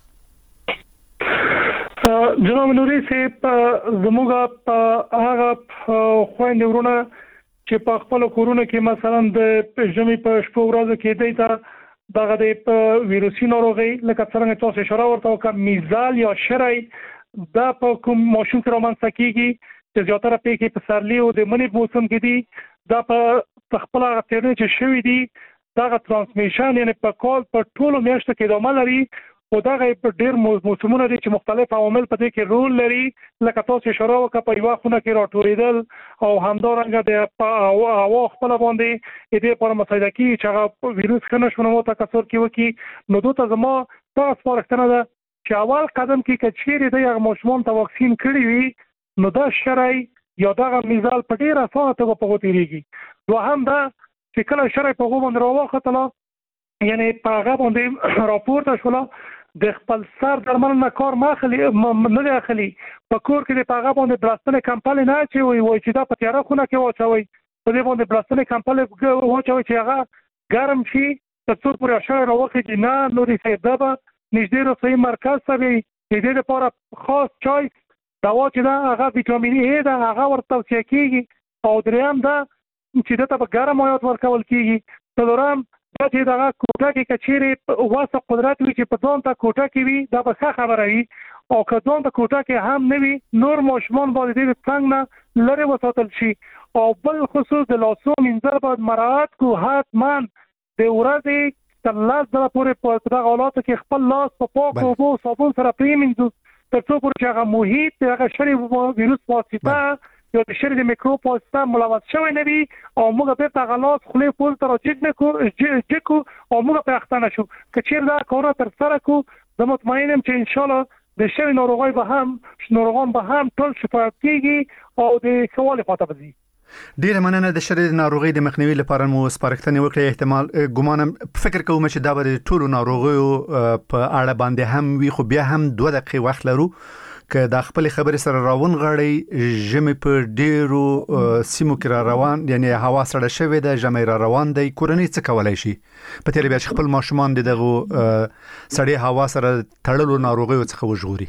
جناب نوري صاحب زموږ په هغه خويندې ورونه چې په خپل کورونه کې مثلا د ژمي په شپه ورځو کې دی تا دغه د ویروسي ناروغي لکه څنګه تاسو اشاره ورته وکړه میزال یا شری دا په کوم ماشوم کې رامنځته کیږي چې زیاتره پکې په سرلی او د منی موسم کې دي دا په خپل غترنه چې شوی دي دا ترانسمیشن یعنی په کال په ټولو میاشتو کې دوام لري او دا په ډېر موسمونه دي چې مختلف عوامل په دې کې رول لري لکه تاسو اشاره وکړه په یو خونه کې راټولېدل او همدارنګه د هوا خپل باندې دې پر مسایده کې چې هغه ویروس کنه شونه مو تکثر کې وکي نو دوته زما تاسو سپارښتنه ده چې اول قدم کې کچېری د یو ماشومان ته واکسین کړی وي نو دا شرعي یا دا میزال په ډېر اسانه توګه په غوتیږي. دوهم دا چې کله شرعي په غو باندې راوخته یعنی په هغه باندې راپورته شوله د خپل سر درمل نه کار ماخلي نه اخلي په کور کې د پاغه باندې بلاستنه کمپل نه چي وي وای چې دا په تیاره خونه کې واچوي په دې باندې بلاستنه کمپل واچوي چې هغه ګرم شي تر څو پورې اشاره راوخی چې نه نوري صاحب دا نږدې روغتي مرکز ته وي د دې لپاره خاص چای دوا چې دا هغه ویټامین ای دا هغه ورته توصیه کیږي او دریم دا چې دا په ګرم حالت ورکول کیږي. څلورم دا چې دا کوټه کې کچېری واسه قدرت وي چې په ځان ته کوټه کې وي دا به ښه خبره وي او که ځان ته کوټه کې هم نه وي نور ماشومان باندې دې څنګه لري وساتل شي او بل خصوص د لاسو منځر باید مراعات کو حتما د ورځې تر لاس د پورې په دغه حالاتو کې خپل لاس په پاک اوبو صابون سره پریمنځو تر څو پورې چې هغه محیط هغه شری ویروس واسطه یا د شری د میکروب واسطه ملوث شوی نه وي او موږ په هغه لاس خولې پول تر چک نه کو چکو او موږ په اختانه شو کچیر دا کار تر سره کو زه مطمئنم چې ان شاء الله د شری ناروغي به هم ناروغان به هم ټول شفایت کیږي او د سوال پاتې بزي. ډیره مننه د شری ناروغي د مخنیوي لپاره مو سپارښتنه وکړه. احتمال ګمانم فکر کوم چې دا به ټول ناروغیو په اړه باندې هم وي خو بیا هم دوه دقیقې وخت لرو که د خپل خبرې سره راون غړي ژمي په ډیرو سیمو کې را روان یعنی هوا سړه شوې ده ژمي را روان دی کورنۍ څه کولای شي په تیر بیا چې خپل ماشومان دغه سړې هوا سره تړلو ناروغیو څخه وژغوري؟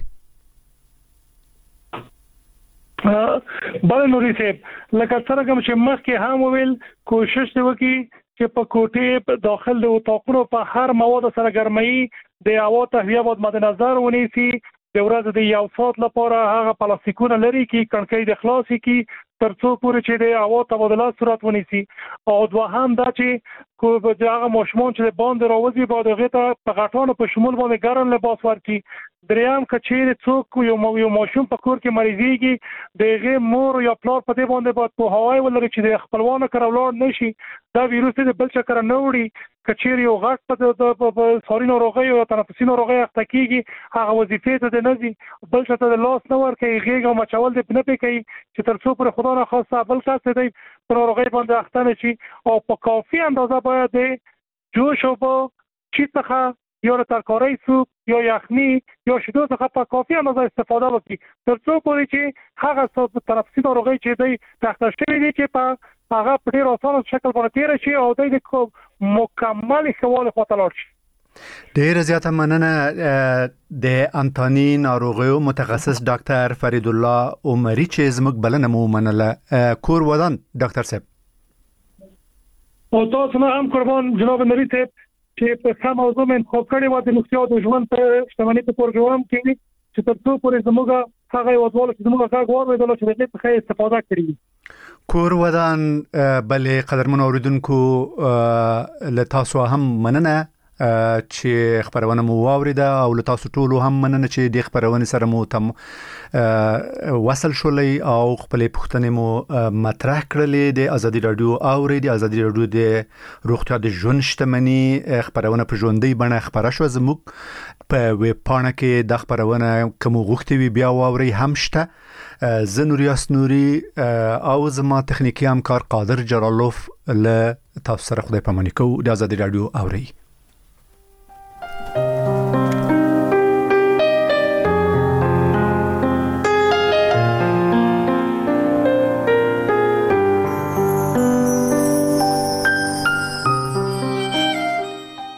بل نوري صاحب لکه څنګه چې مخکې هم ویل کوشش وکړي چې په کوټې په داخل د اتاقونو په هر مواد سره ګرمۍ د هوا تهویه باید مد نظر ونیسي د ورځې د یو ساعت لپاره هغه پلاستیکونه لري کې کڼکۍ د خلاصي کې تر څو پورې چې د هوا تبادله صورت ونیسي او دوهم دا چې کو هغه ماشومان چې باندې راوځي باید هغه ته په غټانو په شمول باندې ګرم لباس ورکړي. دریم کچېر څوک یو یو ماشوم په کور کې مریضيږي دغه مور یا پلار په دې باندې باید په هواي ولري چې د خپلوانو کړهولار نشي دا ویروس د بل چکر نه وړي کچېر یو غټ په ساري ناروغي او تنفسي ناروغي اخته کیږي هغه وظیفه ته نه ځي بل څه ته لاس نه ورکوي غېږه مچول دې نه پکې چې تر څو پر خدا نه خاصه بل څه دې پر ناروغي باندې اخته نشي او په کافي اندازه باید جوش او چې څخه یا ترکاری سوپ یا یخنی یا شیدو څخه په کافي اندازه استفاده وکړي تر څو پورې چې هغه تنفسي ناروغي چې دی تخته شوی دی چې په هغه په ډیر اسانه شکل باندې تیر شي او د مکمل ښوال خواته لاړ شي. ډیر زیاته مننه د انتانی ناروغیو متخصص ډاکټر فرید الله عمری چې زموږ بلنه مو منله. کور ودان ډاکټر صاحب او تاسو نه هم قربان جناب نری صاحب چې په سم موضوع من خو کړي و د نوښتو د ژوند په شتمنۍ په پروګرام کې چې تر څو پورې زموږ هغه وضعول چې زموږ هغه غواړي د لوچ دې په خیر استفاده کړي. کور ودان بلې قدرمن اوریدونکو له تاسو هم مننه چې خبرونه مو واوریده او له تاسو ټولو هم مننه چې د خبرونه سره مو تم وصل شولې او خپل پوښتنې مو مطرح کړلې. د ازادي رادیو اوري د ازادي رادیو د روغتیا د ژوند شتمنۍ خبرونه په ژوندۍ بڼه خبره شو. زموږ په ویب پاڼه کې د خبرونه کوم غوښتي وي بیا واوري هم شته. زه نوریاس نوري او زما تخنیکی همکار قادر جلالوف له تاسو سره خدای پاماني کوو. د ازادي رادیو اوري.